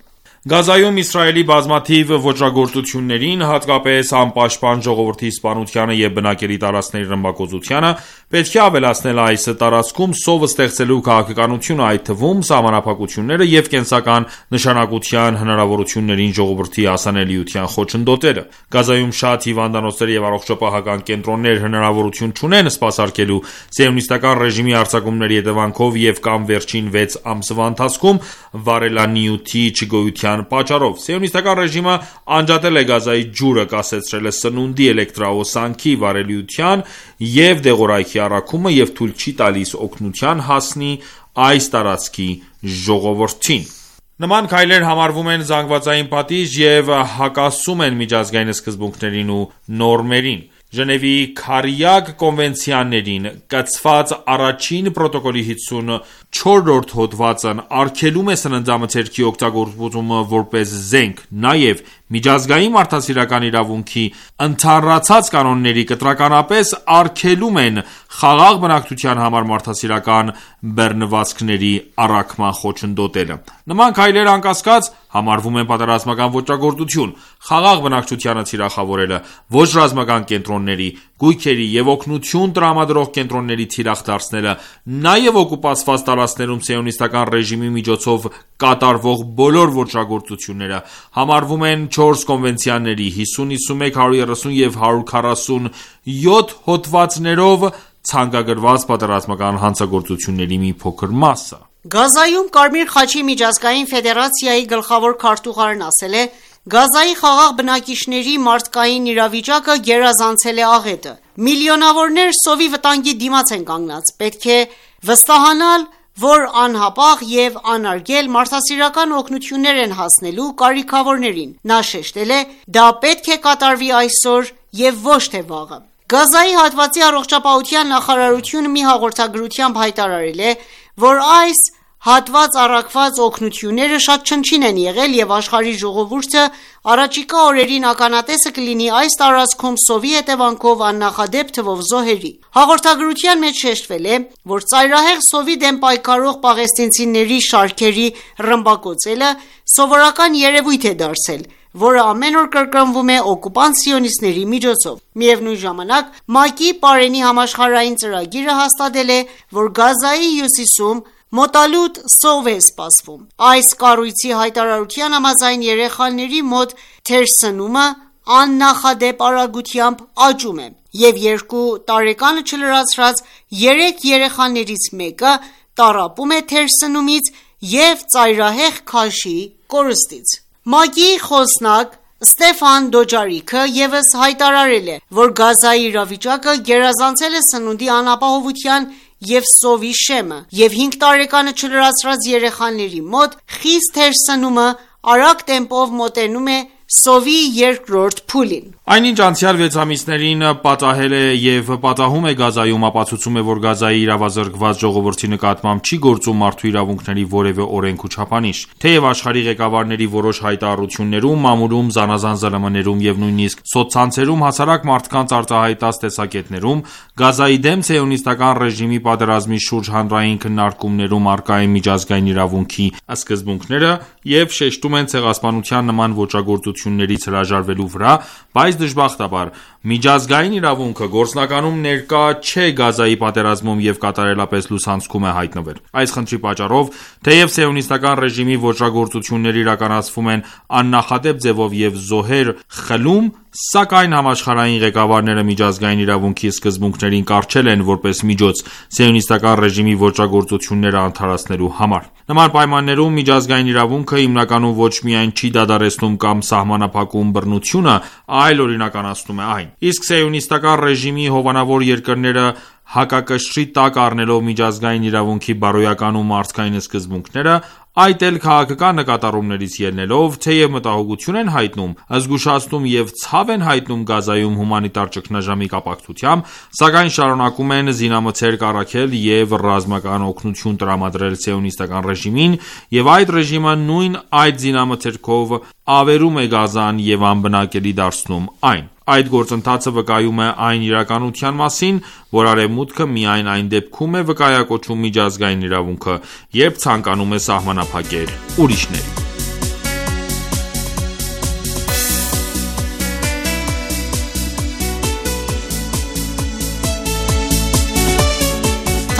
Գազայում Իսրայելի բազմաթիվ ոճրագործություններին, հատկապես անպաշտպան ժողովրդի սպանությանը և բնակելի տարածքների ռմբակոծությանը, պետք է ավելացնել այս տարածքում սով ստեղծելու քաղաքականությունը, այդ թվում սահմանափակությունները և կենսական նշանակության հնարավորություններին ժողովրդի հասանելիության խոչընդոտելը։ Գազայում շատ հիվանդանոցներ և առողջապահական կենտրոններ հնարավորություն չունեն սպասարկելու սիոնիստական ռեժիմի հարձակումների հետևանքով և կամ վերջին վեց ամսվա ընթացքում վարելանյութի չգոյության պատճառով։ Սիոնիստական ռեժիմը անջատել է Գազայի ջուրը, կասեցրել է սնունդի, էլեկտրահոսանքի, վարելիության և դեղորայքի առաքումը և թույլ չի տալիս օգնության հասնի այս տարածքի ժողովրդին։ Նման քայլեր համարվում են զանգվածային պատիժ և հակասում են միջազգային սկզբունքներին ու նորմերին։ Ժնևի Քարիակ կոնվենցիաներին կցված առաջին պրոտոկոլի հիսունչորրորդ հոդվածն արգելում է սննդամթերքի օգտագործումը որպես զենք, նաև միջազգային մարդասիրական իրավունքի ընդհանրացած կանոնները կտրականապես արգելում են խաղաղ բնակչության համար մարդասիրական բեռնվածքների առաքման խոչընդոտելը։ Նման քայլեր անկասկած համարվում են պատերազմական ոճրագործություն, խաղաղ բնակչությանը թիրախավորելը, ոչ ռազմական կենտրոնների, գույքերի և օգնություն տրամադրող կենտրոնների թիրախ դարձնելը, նաև օկուպացված տարածքներում սիոնիստական ռեժիմի միջոցով կատարվող բոլոր ոճրագործությունները համարվում են չորս կոնվենցիաների հիսուն, հիսունմեկ, հարյուր երեսուն և հարյուր քառասունյոթ հոդվածներով ցանկագրված պատերազմական հանցագործությունների մի փոքր մասը։ Գազայում Կարմիր խաչի միջազգային ֆեդերացիայի գլխավոր քարտուղարն ասել է. «Գազայի խաղաղ բնակիչների մարդկային իրավիճակը գերազանցել է աղետը։ Միլիոնավորներ սովի վտանգի դիմաց են կանգնած։ Պետք է վստահանալ, որ անհապաղ և անարգել մարդասիրական օգնություններ են հասնելու կարիքավորներին»։ Նա շեշտել է. «Դա պետք է կատարվի այսօր և ոչ թե վաղը»։ Գազայի հատվածի առողջապահության նախարարությունը մի հաղորդագրությամբ հայտարարել է, որ այս հատված առաքված օգնությունները շատ չնչին են եղել և աշխարհի ժողովուրդը առաջիկա օրերին ականատեսը կլինի այս տարածքում սովի հետևանքով աննախադեպ թվով զոհերի։ Հաղորդագրության մեջ շեշտվել է, որ ծայրահեղ սովի դեմ պայքարող պաղեստինցիների շարքերի ռմբակոծելը սովորական երևույթ է դարձել, որը ամեն օր կրկնվում է օկուպանտ սիոնիստների միջոցով։ Միևնույն ժամանակ ՄԱԿ-ի Պարենի համաշխարհային ծրագիրը հաստատել է, որ Գազայի հյուսիսում մոտալուտ սով է սպասվում։ Այս կառույցի հայտարարության համաձայն երեխաների մոտ թերսնումը աննախադեպ արագությամբ աճում է, և երկու տարեկանը չլրացրած երեք երեխաներից մեկը տառապում է թերսնումից և ծայրահեղ քաշի կորստից։ ՄԱԿ-ի խոսնակ Ստեֆան Դոջարիկը ևս հայտարարել է, որ Գազայի իրավիճակը գերազանցել է սնունդի անապահովության և սովի շեմը, և հինգ տարեկանը չլրացրած երեխաների մոտ խիստ թերսնումը արագ տեմպով մոտենում է սովի երկրորդ փուլին։ Այնինչ անցյալ վեց ամիսներին պատահել է և պատահում է Գազայում, ապացուցում է, որ Գազայի իրավազրկված ժողովրդի նկատմամբ չի գործում մարդու իրավունքների որևէ օրենք ու չափանիշ։ Թեև աշխարհի ղեկավարների որոշ հայտարարություններում, մամուլում, զանազան ԶԼՄ-ներում և նույնիսկ սոցցանցերում հասարակ մարդկանց արտահայտած տեսակետներում Գազայի դեմ սիոնիստական ռեժիմի պատերազմի շուրջ հանրային քննարկումներում առկա են միջազգային իրավունքի սկզբունքները և շեշտում են ցեղասպանության նման ոճրագործություններից հրաժարվելու վրա, բայց դժբախտաբար միջազգային իրավունքը գործնականում ներկա չէ Գազայի պատերազմում և կատարելապես լուսանցքում է հայտնվել։ Այս խնդրի պատճառով, թեև սիոնիստական ռեժիմի ոճրագործությունները իրականացվում են աննախադեպ ձևով և զոհեր խլում, սակայն համաշխարհային ղեկավարները միջազգային իրավունքի սկզբունքներին կառչել են որպես միջոց սիոնիստական ռեժիմի ոճրագործությունները ընդհանրացնելու համար։ Նման պայմաններում միջազգային իրավունքը հիմնականում ոչ միայն չի դադարեցնում կամ սահմանափակում բռնությունը, այլ օրինականացնում է այն։ Իսկ սիոնիստական ռեժիմի հովանավոր երկրները հակակշռի տակ առնելով միջազգային իրավունքի բարոյական ու մարդկային սկզբունքները, այդ էլ քաղաքական նկատառումներից ելնելով, թեև մտահոգություն են հայտնում, զգուշացնում և ցավ են հայտնում Գազայում հումանիտար ճգնաժամի կապակցությամբ, սակայն շարունակում են զինամթերք առաքել և ռազմական օգնություն տրամադրել սիոնիստական ռեժիմին, և այդ ռեժիմը նույն այդ զինամթերքով ավերում է Գազան և անբնակելի դարձնում այն։ Այդ գործընթացը վկայում է այն իրականության մասին, որ Արևմուտքը միայն այն դեպքում է վկայակոչում միջազգային իրավունքը, երբ ցանկանում է սահմանափակել ուրիշներին։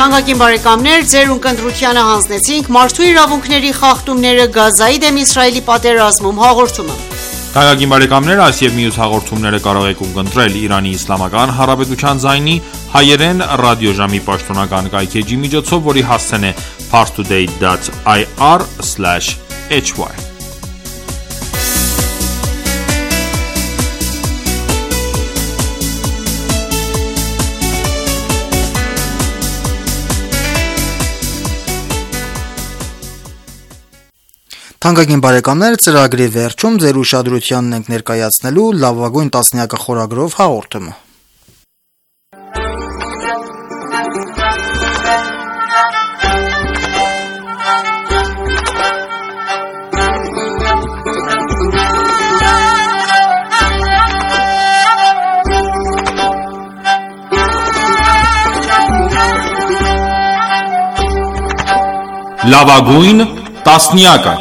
Թանկագին բարեկամներ, ձեր ունկնդրությանը հանձնեցինք մարդու իրավունքների խախտումները Գազայի դեմ Իսրայելի պատերազմում հաղորդումը։ Թանկագին բարեկամներ, այս եւ մյուս հաղորդումները կարող եք ունկնդրել Իրանի Իսլամական Հանրապետության ձայնի հայերեն ռադիոժամի պաշտոնական կայքեջի միջոցով, որի հասցեն է parstoday dot i r slash h y։ Թանկագին բարեկամներ, ծրագրի վերջում ձեր ուշադրությանն ենք ներկայացնելու լավագույն տասնյակը խորագրով հաղորդումը։ Լավագույն տասնյակը։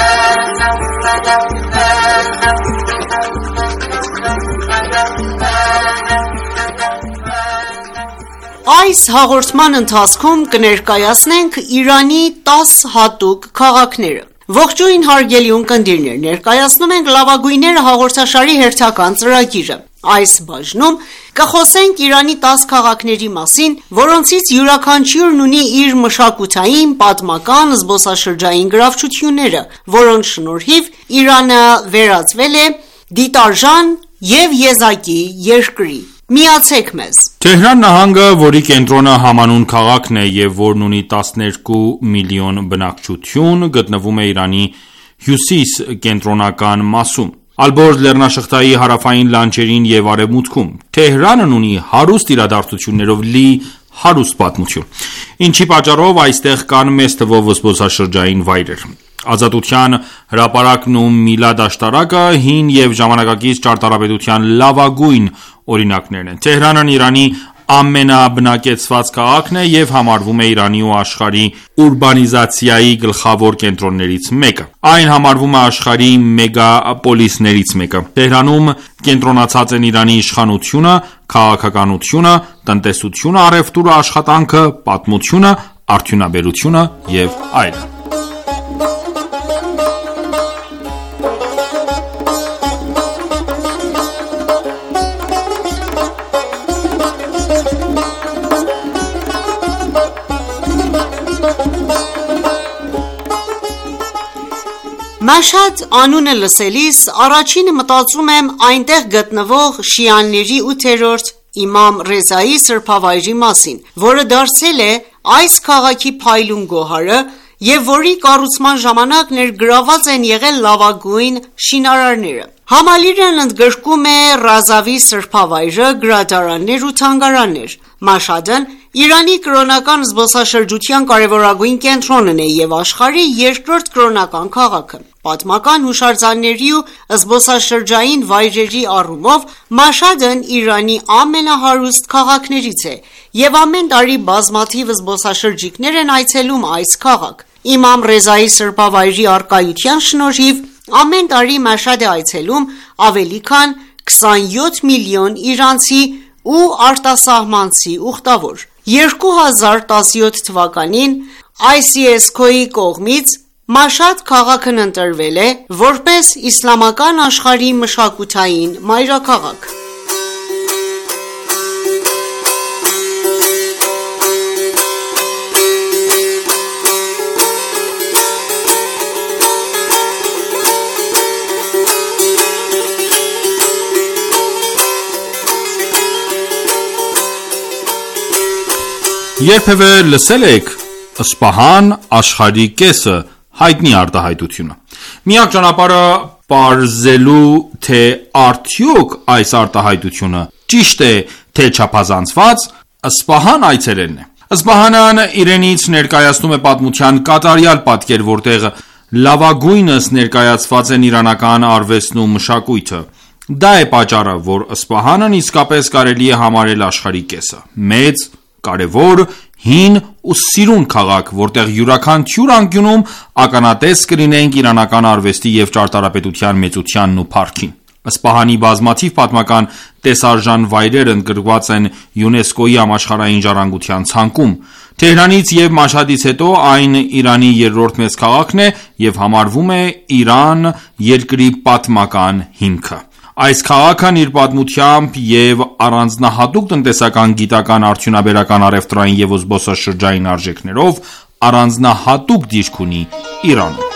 Այս հաղորդման ընթացքում կներկայացնենք Իրանի տաս հատուկ քաղաքները։ Ողջույն հարգելի ունկնդիրներ, ներկայացնում ենք լավագույնները հաղորդաշարի հերթական ծրագիրը։ Այս բաժնում կխոսենք Իրանի տաս քաղաքների մասին, որոնցից յուրաքանչյուրն ունի իր մշակութային, պատմական, զբոսաշրջային գրավչությունները, որոնց շնորհիվ Իրանը վերածվել է դիտարժան և եզակի երկրի։ Միացեք մեզ։ Թեհրան նահանգը, որի կենտրոնը համանուն քաղաքն է և որն ունի տասներկու միլիոն բնակչություն, գտնվում է Իրանի հյուսիս-կենտրոնական մասում, Ալբորզ լեռնաշղթայի հարավային լանջերին և արևմուտքում։ Թեհրանն ունի հարուստ իրադարձություններով լի հարուստ պատմություն, ինչի պատճառով այստեղ կան մեծ թվով զբոսաշրջային վայրեր։ Ազատության հրապարակն ու Միլադ աշտարակը հին և ժամանակակից ճարտարապետության լավագույն օրինակներն են։ Թեհրանն Իրանի ամենաբնակեցված քաղաքն է և համարվում է Իրանի ու աշխարհի ուրբանիզացիայի գլխավոր կենտրոններից մեկը։ Այն համարվում է աշխարհի մեգապոլիսներից մեկը։ Թեհրանում կենտրոնացած են Իրանի իշխանությունը, քաղաքականությունը, տնտեսությունը, առևտուրը, աշխատանքը, պատմությունը, արդյունաբերությունը և այլն։ Մաշհադ անունը լսելիս առաջինը մտածում եմ այնտեղ գտնվող շիաների ութերորդ իմամ Ռեզայի սրբավայրի մասին, որը դարձել է այս քաղաքի փայլուն գոհարը և որի կառուցման ժամանակ ներգրավված են եղել լավագույն շինարարները։ Համալիրն ընդգրկում է Ռազավի սրբավայրը, գրադարաններ ու թանգարաններ։ Մաշհադն Իրանի կրոնական զբոսաշրջության կարևորագույն կենտրոնն է և աշխարհի երկրորդ կրոնական քաղաքը։ Պատմական հուշարձանների ու զբոսաշրջային վայրերի առումով Մաշհադն Իրանի ամենահարուստ քաղաքներից է և ամեն տարի բազմաթիվ զբոսաշրջիկներ են այցելում այս քաղաք։ Իմամ Ռեզայի սրբավայրի առկայության շնորհիվ ամեն տարի Մաշհադ է այցելում ավելի քան քսանյոթ միլիոն իրանցի ու արտասահմանցի ուխտավոր։ երկու հազար տասնյոթ թվականին I C S C O-ի կողմից Մաշհադ քաղաքն ընտրվել է որպես իսլամական աշխարհի մշակութային մայրաքաղաք։ Երբևէ լսել եք Սպահան աշխարհի կեսը հայտնի արտահայտությունը։ Միակ ճանապարհը պարզելու թե արդյոք այս արտահայտությունը ճիշտ է թե չափազանցված, Սպահան այցելելն է։ Սպահանն իրենից ներկայացնում է պատմության կատարյալ պատկեր, որտեղ լավագույնս ներկայացված են իրանական արվեստն ու մշակույթը։ Դա է պատճառը, որ Սպահանն իսկապես կարելի է համարել աշխարհի կեսը։ Մեծ, կարևոր, հին ու սիրուն քաղաք, որտեղ յուրաքանչյուր անկյունում ականատես կլինենք իրանական արվեստի և ճարտարապետության մեծությանն ու փառքին։ Սպահանի բազմաթիվ պատմական տեսարժան վայրեր ընդգրկված են ՅՈՒՆԵՍԿՕ-ի համաշխարհային ժառանգության ցանկում։ Թեհրանից և Մաշհադից հետո այն Իրանի երրորդ մեծ քաղաքն է և համարվում է Իրան երկրի պատմական հիմքը։ Այս քաղաքն իր պատմությամբ և առանձնահատուկ տնտեսական, գիտական, արդյունաբերական, առևտրային և զբոսաշրջային արժեքներով առանձնահատուկ դիրք ունի Իրանում։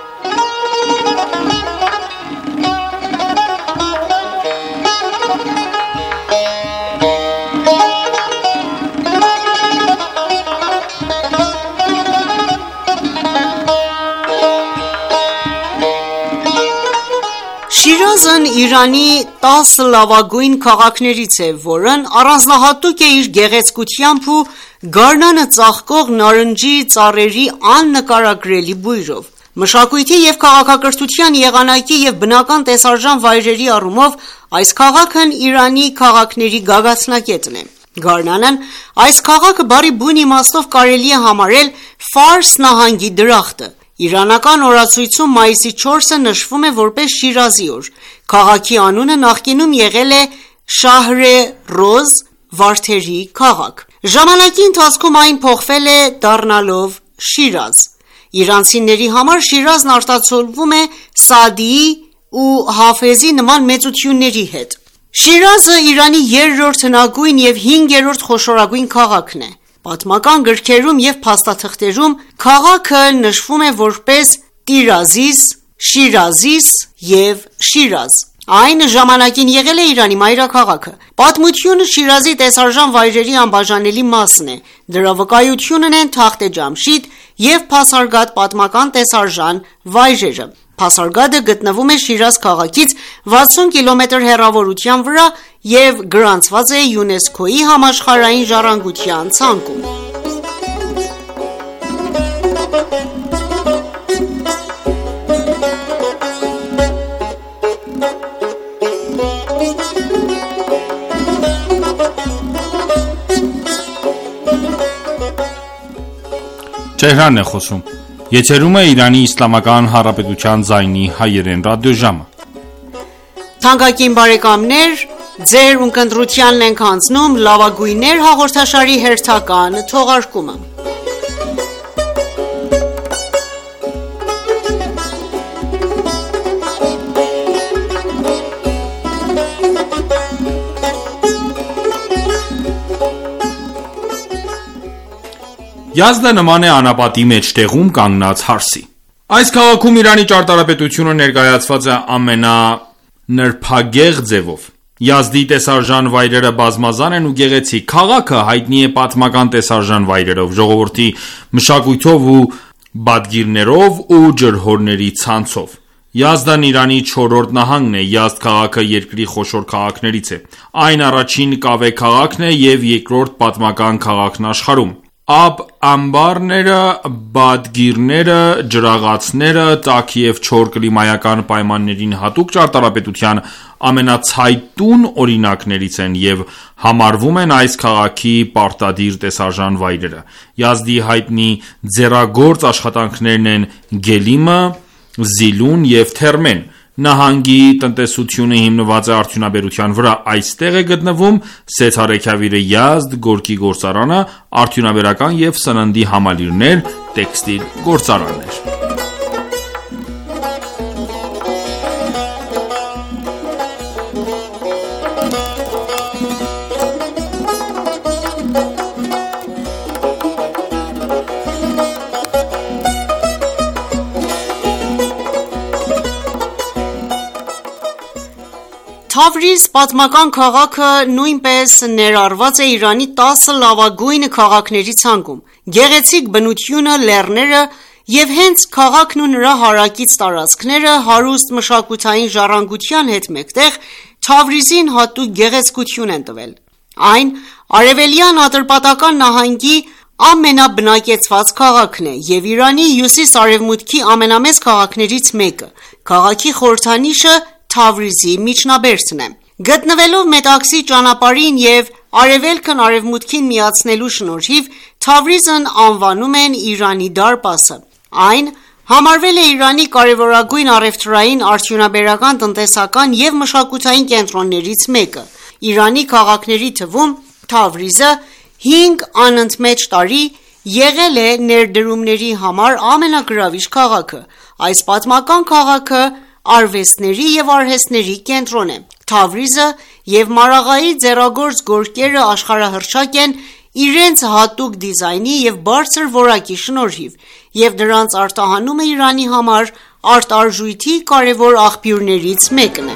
Շիրազն Իրանի տասը լավագույն քաղաքներից է, որն առանձնահատուկ է իր գեղեցկությամբ ու գարնանը ծաղկող նարնջի ծառերի աննկարագրելի բույրով։ Մշակույթի և քաղաքակրթության եղանակի և բնական տեսարժան վայրերի առումով այս քաղաքն Իրանի քաղաքների գագաթնակետն է։ Գարնանն այս քաղաքը բառի բուն իմաստով կարելի է համարել Ֆարս նահանգի դրախտը։ Իրանական օրացույցում մայիսի չորսը նշվում է որպես Շիրազի օր։ Քաղաքի անունը նախկինում եղել է Շահր-ե Ռոզ, վարդերի քաղաք։ Ժամանակի ընթացքում այն փոխվել է դառնալով Շիրազ։ Իրանցիների համար Շիրազն արտացոլվում է Սաադիի ու Հաֆեզի նման մեծությունների հետ։ Շիրազը Իրանի երրորդ հնագույն և հինգերորդ խոշորագույն քաղաքն է։ Պատմական գրքերում և փաստաթղթերում քաղաքը նշվում է որպես Տիրազիս, Շիրազիս և Շիրազ։ Այն ժամանակին եղել է Իրանի մայրաքաղաքը։ Պատմությունը Շիրազի տեսարժան վայրերի անբաժանելի մասն է։ Դրա վկայությունն են Թախտ Ջամշիդ և Փասարգադ պատմական տեսարժան վայրերը։ Փասարգադը գտնվում է Շիրազ քաղաքից վաթսուն կիլոմետր հեռավորության վրա և գրանցված է ՅՈՒՆԵՍԿՕ-ի համաշխարհային ժառանգության ցանկում։ Թեհրանն է խոսում։ Եթերում է Իրանի Իսլամական Հանրապետության ձայնի հայերեն ռադիոժամը։ Թանկագին բարեկամներ, ձեր ունկնդրությանն ենք հանձնում լավագույններ հաղորդաշարի հերթական թողարկումը։ Յազդը նման է անապատի մեջտեղում կանգնած հարսի։ Այս քաղաքում Իրանի ճարտարապետությունը ներկայացված է ամենանրբագեղ ձևով։ Յազդի տեսարժան վայրերը բազմազան են ու գեղեցիկ։ Քաղաքը հայտնի է պատմական տեսարժան վայրերով, ժողովրդի մշակույթով ու բադգիրներով ու ջրհորների ցանցով։ Յազդն Իրանի չորրորդ նահանգն է։ Յազդ քաղաքը երկրի խոշոր քաղաքներից է։ Այն առաջին կավե քաղաքն է և երկրորդ պատմական քաղաքն աշխարհում։ Աբ ամբարները, բադգիրները, ջրաղացները, տաք և չոր կլիմայական պայմաններին հատուկ ճարտարապետության ամենացայտուն օրինակներից են և համարվում են այս քաղաքի պարտադիր տեսարժան վայրերը։ Յազդի հայտնի ձեռագործ աշխատանքներն են գելիմը, զիլուն և թերմեն։ Նահանգի տնտեսությունը հիմնված է արդյունաբերության վրա։ Այստեղ է գտնվում Սեթարեքավիրե Յազդ գորգի գործարանը, արդյունաբերական և սննդի համալիրներ, տեքստիլ գործարաններ։ Թավրիզ պատմական քաղաքը նույնպես ներառված է Իրանի տասը լավագույն քաղաքների ցանկում։ Գեղեցիկ բնությունը, լեռները և հենց քաղաքն ու նրա հարակից տարածքները հարուստ մշակութային ժառանգության հետ մեկտեղ Թավրիզին հատուկ գեղեցկություն են տվել։ Այն Արևելյան Ատրպատական նահանգի ամենաբնակեցված քաղաքն է և Իրանի հյուսիս-արևմուտքի ամենամեծ քաղաքներից մեկը։ Քաղաքի խորհրդանիշը Թավրիզի միջնաբերդն է։ Գտնվելով Մետաքսի ճանապարհին և արևելքն արևմուտքին միացնելու շնորհիվ Թավրիզն անվանում են Իրանի դարպասը։ Այն համարվել է Իրանի կարևորագույն առևտրային, արդյունաբերական, տնտեսական և մշակութային կենտրոններից մեկը։ Իրանի քաղաքների թվում Թավրիզը հինգ անընդմեջ տարի եղել է ներդրումների համար ամենագրավիչ քաղաքը։ Այս պատմական քաղաքը արվեստների և արհեստների կենտրոն է։ Թավրիզը և Մարաղայի ձեռագործ գորգերը աշխարհահռչակ են իրենց հատուկ դիզայնի և բարձր որակի շնորհիվ, և դրանց արտահանումը Իրանի համար արտարժույթի կարևոր աղբյուրներից մեկն է։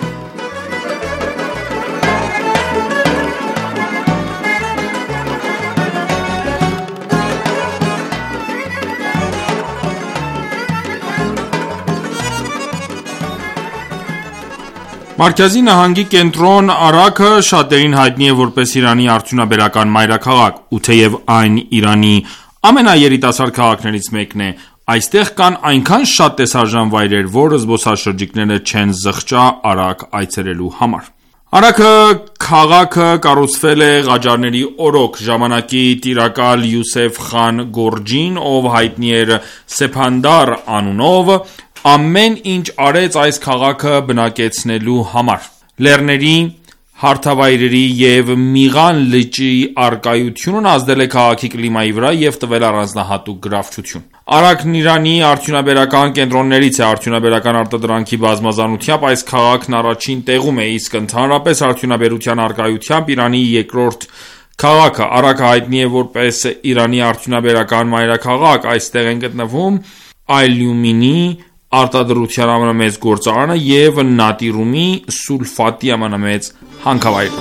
Մարքազի նահանգի կենտրոն Արաքը շատերին հայտնի է որպես Իրանի արդյունաբերական մայրաքաղաք, ու թեև այն Իրանի ամենաերիտասարդ քաղաքներից մեկն է, այստեղ կան այնքան շատ տեսարժան վայրեր, որ զբոսաշրջիկները չեն զղջա Արաք այցելելու համար։ Արաքը քաղաքը կառուցվել է Ղաջարների օրոք ժամանակի տիրակալ Յուսեֆ խան Գորջին, ով հայտնի էր Սեփանդար անունով, ամեն ինչ արեց այս քաղաքը բնակեցնելու համար։ Լեռների, հարթավայրերի և Միղան լճի առկայությունն ազդել է քաղաքի կլիմայի վրա և տվել առանձնահատուկ գրավչություն։ Արաքն Իրանի արդյունաբերական կենտրոններից է։ Արդյունաբերական արտադրանքի բազմազանությամբ այս քաղաքն առաջին տեղում է, իսկ ընդհանրապես արդյունաբերության առկայությամբ Իրանի երկրորդ քաղաքը։ Արաքը հայտնի է որպես Իրանի արդյունաբերական մայրաքաղաք։ Այստեղ են գտնվում ալյումինի արտադրության ամենամեծ գործարանը և նատրիումի սուլֆատի ամենամեծ հանքավայրը։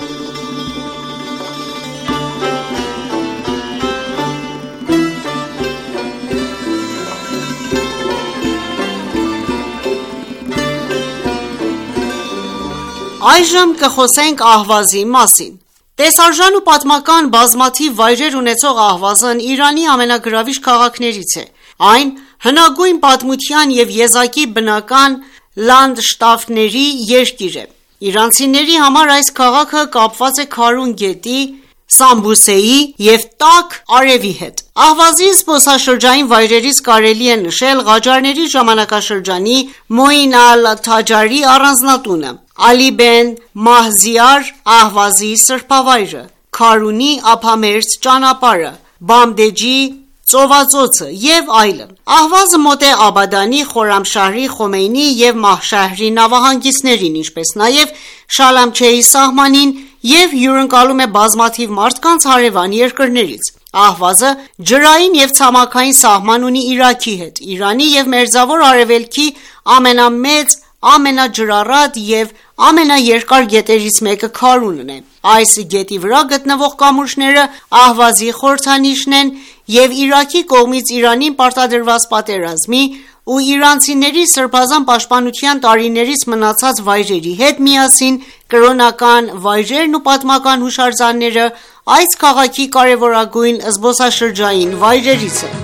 Այժմ կխոսենք Ահվազի մասին։ Տեսարժան ու պատմական բազմաթիվ վայրեր ունեցող Ահվազն Իրանի ամենագրավիչ քաղաքներից է։ Այն հնագույն պատմության և եզակի բնական լանդշաֆտների երկիր է։ Իրանցիների համար այս քաղաքը կապված է Քարուն գետի, Սամբուսեի և տաք արևի հետ։ Ահվազի զբոսաշրջային վայրերից կարելի է նշել Ղաջարների ժամանակաշրջանի Մոին ալ-Թաջարի առանձնատունը, Ալի բեն Մահզիար Ահվազի սրբավայրը, Քարունի ափամերձ ճանապարհը, Բամդեջի ծովածոցը և այլն։ Ահվազը մոտ է Աբադանի, Խորամշահրի, Խոմեյնի և Մահշահրի նավահանգիստներին, ինչպես նաև Շալամչեի սահմանին և հյուրընկալում է բազմաթիվ մարդկանց հարևան երկրներից։ Ահվազը ջրային և ցամաքային սահման ունի Իրաքի հետ։ Իրանի և Մերձավոր Արևելքի ամենամեծ, ամենաջրառատ և ամենաերկար գետերից մեկը Քարունն է։ Այս գետի վրա գտնվող կամուրջները Ահվազի խորհրդանիշն են և Իրաքի կողմից Իրանին պարտադրված պատերազմի ու իրանցիների սրբազան պաշտպանության տարիներից մնացած վայրերի հետ միասին կրոնական վայրերն ու պատմական հուշարձանները այս քաղաքի կարևորագույն զբոսաշրջային վայրերից են։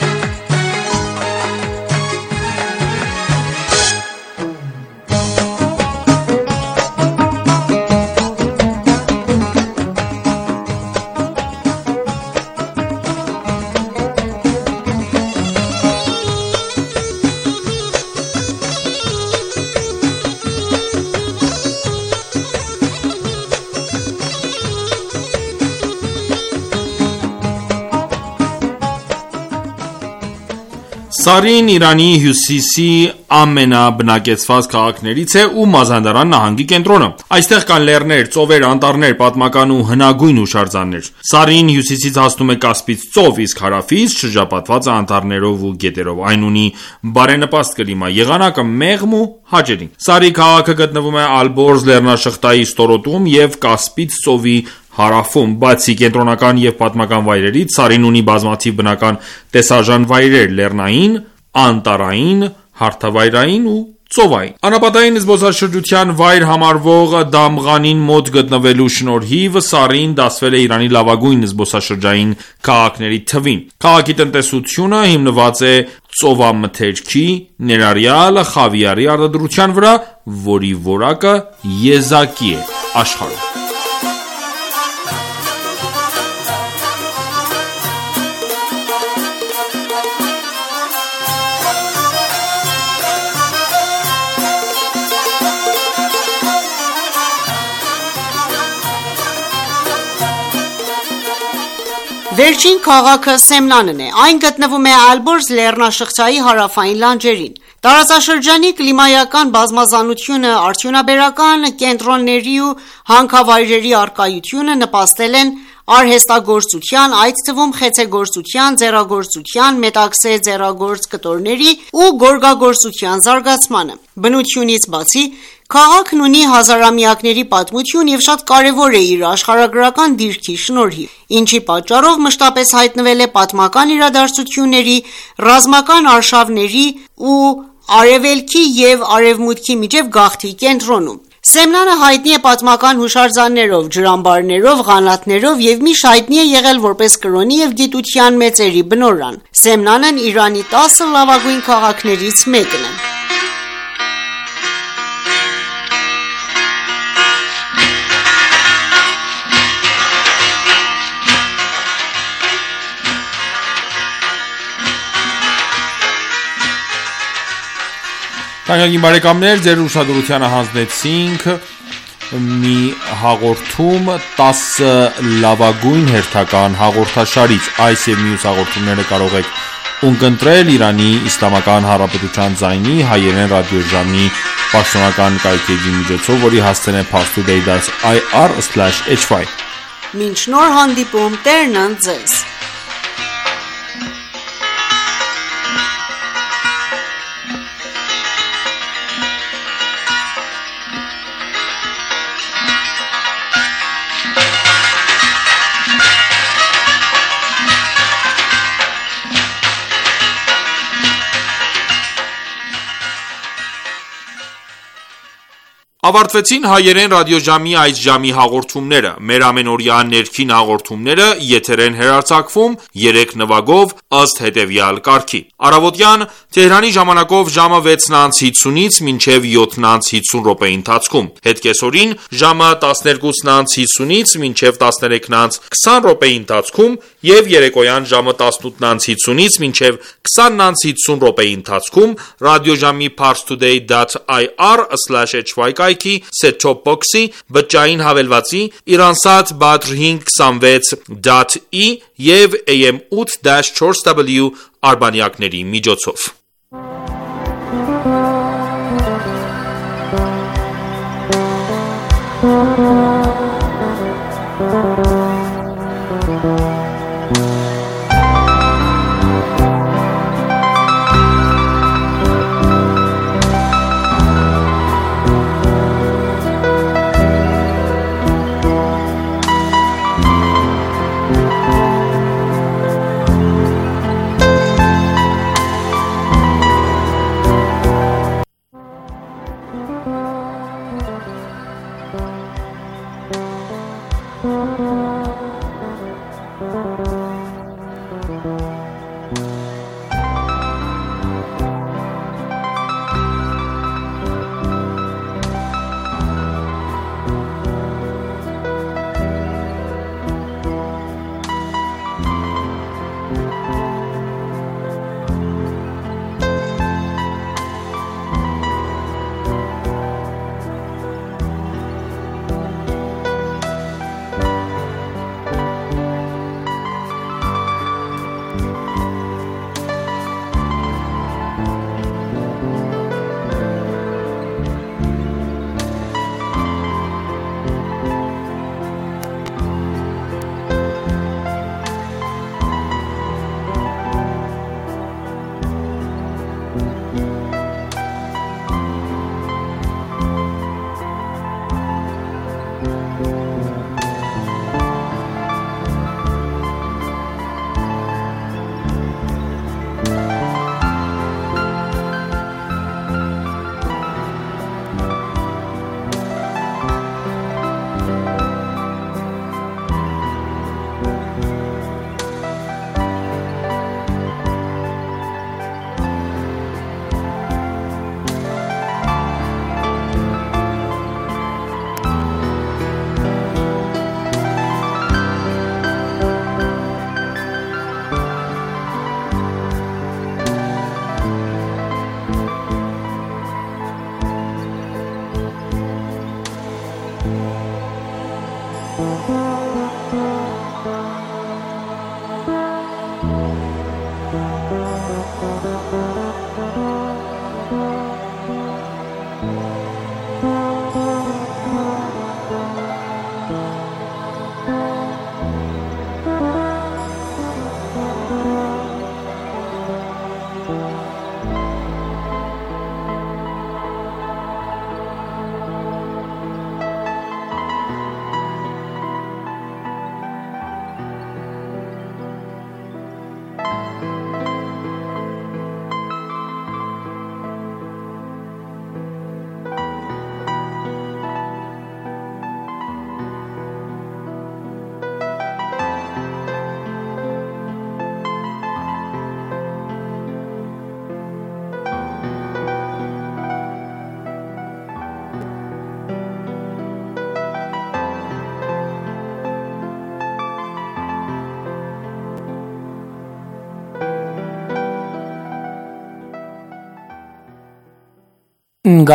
Սարին Իրանի հյուսիսի ամենաբնակեցված քաղաքներից է ու Մազանդարան նահանգի կենտրոնը։ Այստեղ կան լեռներ, ծովեր, անտառներ, պատմական ու հնագույն հուշարձաններ։ Սարին հյուսիսից հասնում է Կասպից ծով, իսկ հարավից շրջապատված է անտառներով ու գետերով։ Այն ունի բարենպաստ կլիմա, եղանակը մեղմ ու հաճելի։ Սարի քաղաքը գտնվում է Ալբորզ լեռնաշղթայի ստորոտում և Կասպից ծովի հարավում։ Բացի կենտրոնական և պատմական վայրերից, Սարին ունի բազմաթիվ բնական տեսարժան վայրեր՝ լեռնային, անտառային, հարթավայրային ու ծովային։ Անապատային զբոսաշրջության վայր համարվող Դամղանին մոտ գտնվելու շնորհիվ Սարին դասվել է Իրանի լավագույն զբոսաշրջային քաղաքների թվին։ Քաղաքի տնտեսությունը հիմնված է ծովամթերքի, ներառյալ խավիարի արտադրության վրա, որի որակը եզակի է աշխարհում։ Վերջին քաղաքը Սեմնանն է, այն գտնվում է Ալբորզ լեռնաշղթայի հարավային լանջերին։ Տարածաշրջանի կլիմայական բազմազանությունը, արդյունաբերական կենտրոնների ու հանքավայրերի առկայությունը նպաստել են արհեստագործության, այդ թվում խեցեգործության, ձեռագործության, մետաքսե ձեռագործ կտորների ու գորգագործության զարգացմանը։ Բնությունից բացի, քաղաքն ունի հազարամյակների պատմություն և շատ կարևոր է իր աշխարհագրական դիրքի շնորհիվ, ինչի պատճառով մշտապես հայտնվել է պատմական իրադարձությունների, ռազմական արշավների ու արևելքի և արևմուտքի միջև գաղթի կենտրոնում։ Սեմնանը հայտնի է պատմական հուշարձաններով, ջրամբարներով, ղանաթներով և միշտ հայտնի է եղել որպես կրոնի և գիտության մեծերի բնօրրան։ Սեմնանն Իրանի տասը լավագույն քաղաքներից մեկն է։ Թանկագին բարեկամներ, ձեր ուշադրությանը հանձնեցինք մի հաղորդում տասը լավագույն հերթական հաղորդաշարից։ Այս և մյուս հաղորդումները կարող եք ունկնդրել Իրանի Իսլամական Հանրապետության ձայնի հայերեն ռադիոժամի պաշտոնական կայքէջի միջոցով, որի հասցեն է parstoday dot i r slash h y։ Մինչ նոր հանդիպում, Տերն ընդ ձեզ։ Ավարտվեցին հայերեն ռադիոժամի այս ժամի հաղորդումները։ Մեր ամենօրյա ներքին հաղորդումները եթեր են հեռարձակվում երեք նվագով ըստ հետևյալ կարգի։ Առավոտյան Թեհրանի ժամանակով ժամը վեցն անց հիսունից մինչև յոթն անց հիսուն րոպեի ընթացքում, հետկեսօրին ժամը տասներկուսն անց հիսունից մինչև տասներեքն անց քսան րոպեի ընթացքում և երեկոյան ժամը տասնութն անց հիսունից մինչև քսանն անց հիսուն րոպեի ընթացքում ռադիոժամի parstoday dot i r slash h y կայքի set-top box-ի, բջջային հավելվածի, Iransat Badr հինգ քսանվեց dot i և A M ութ չորս w արբանյակների միջոցով։ Thank you. nga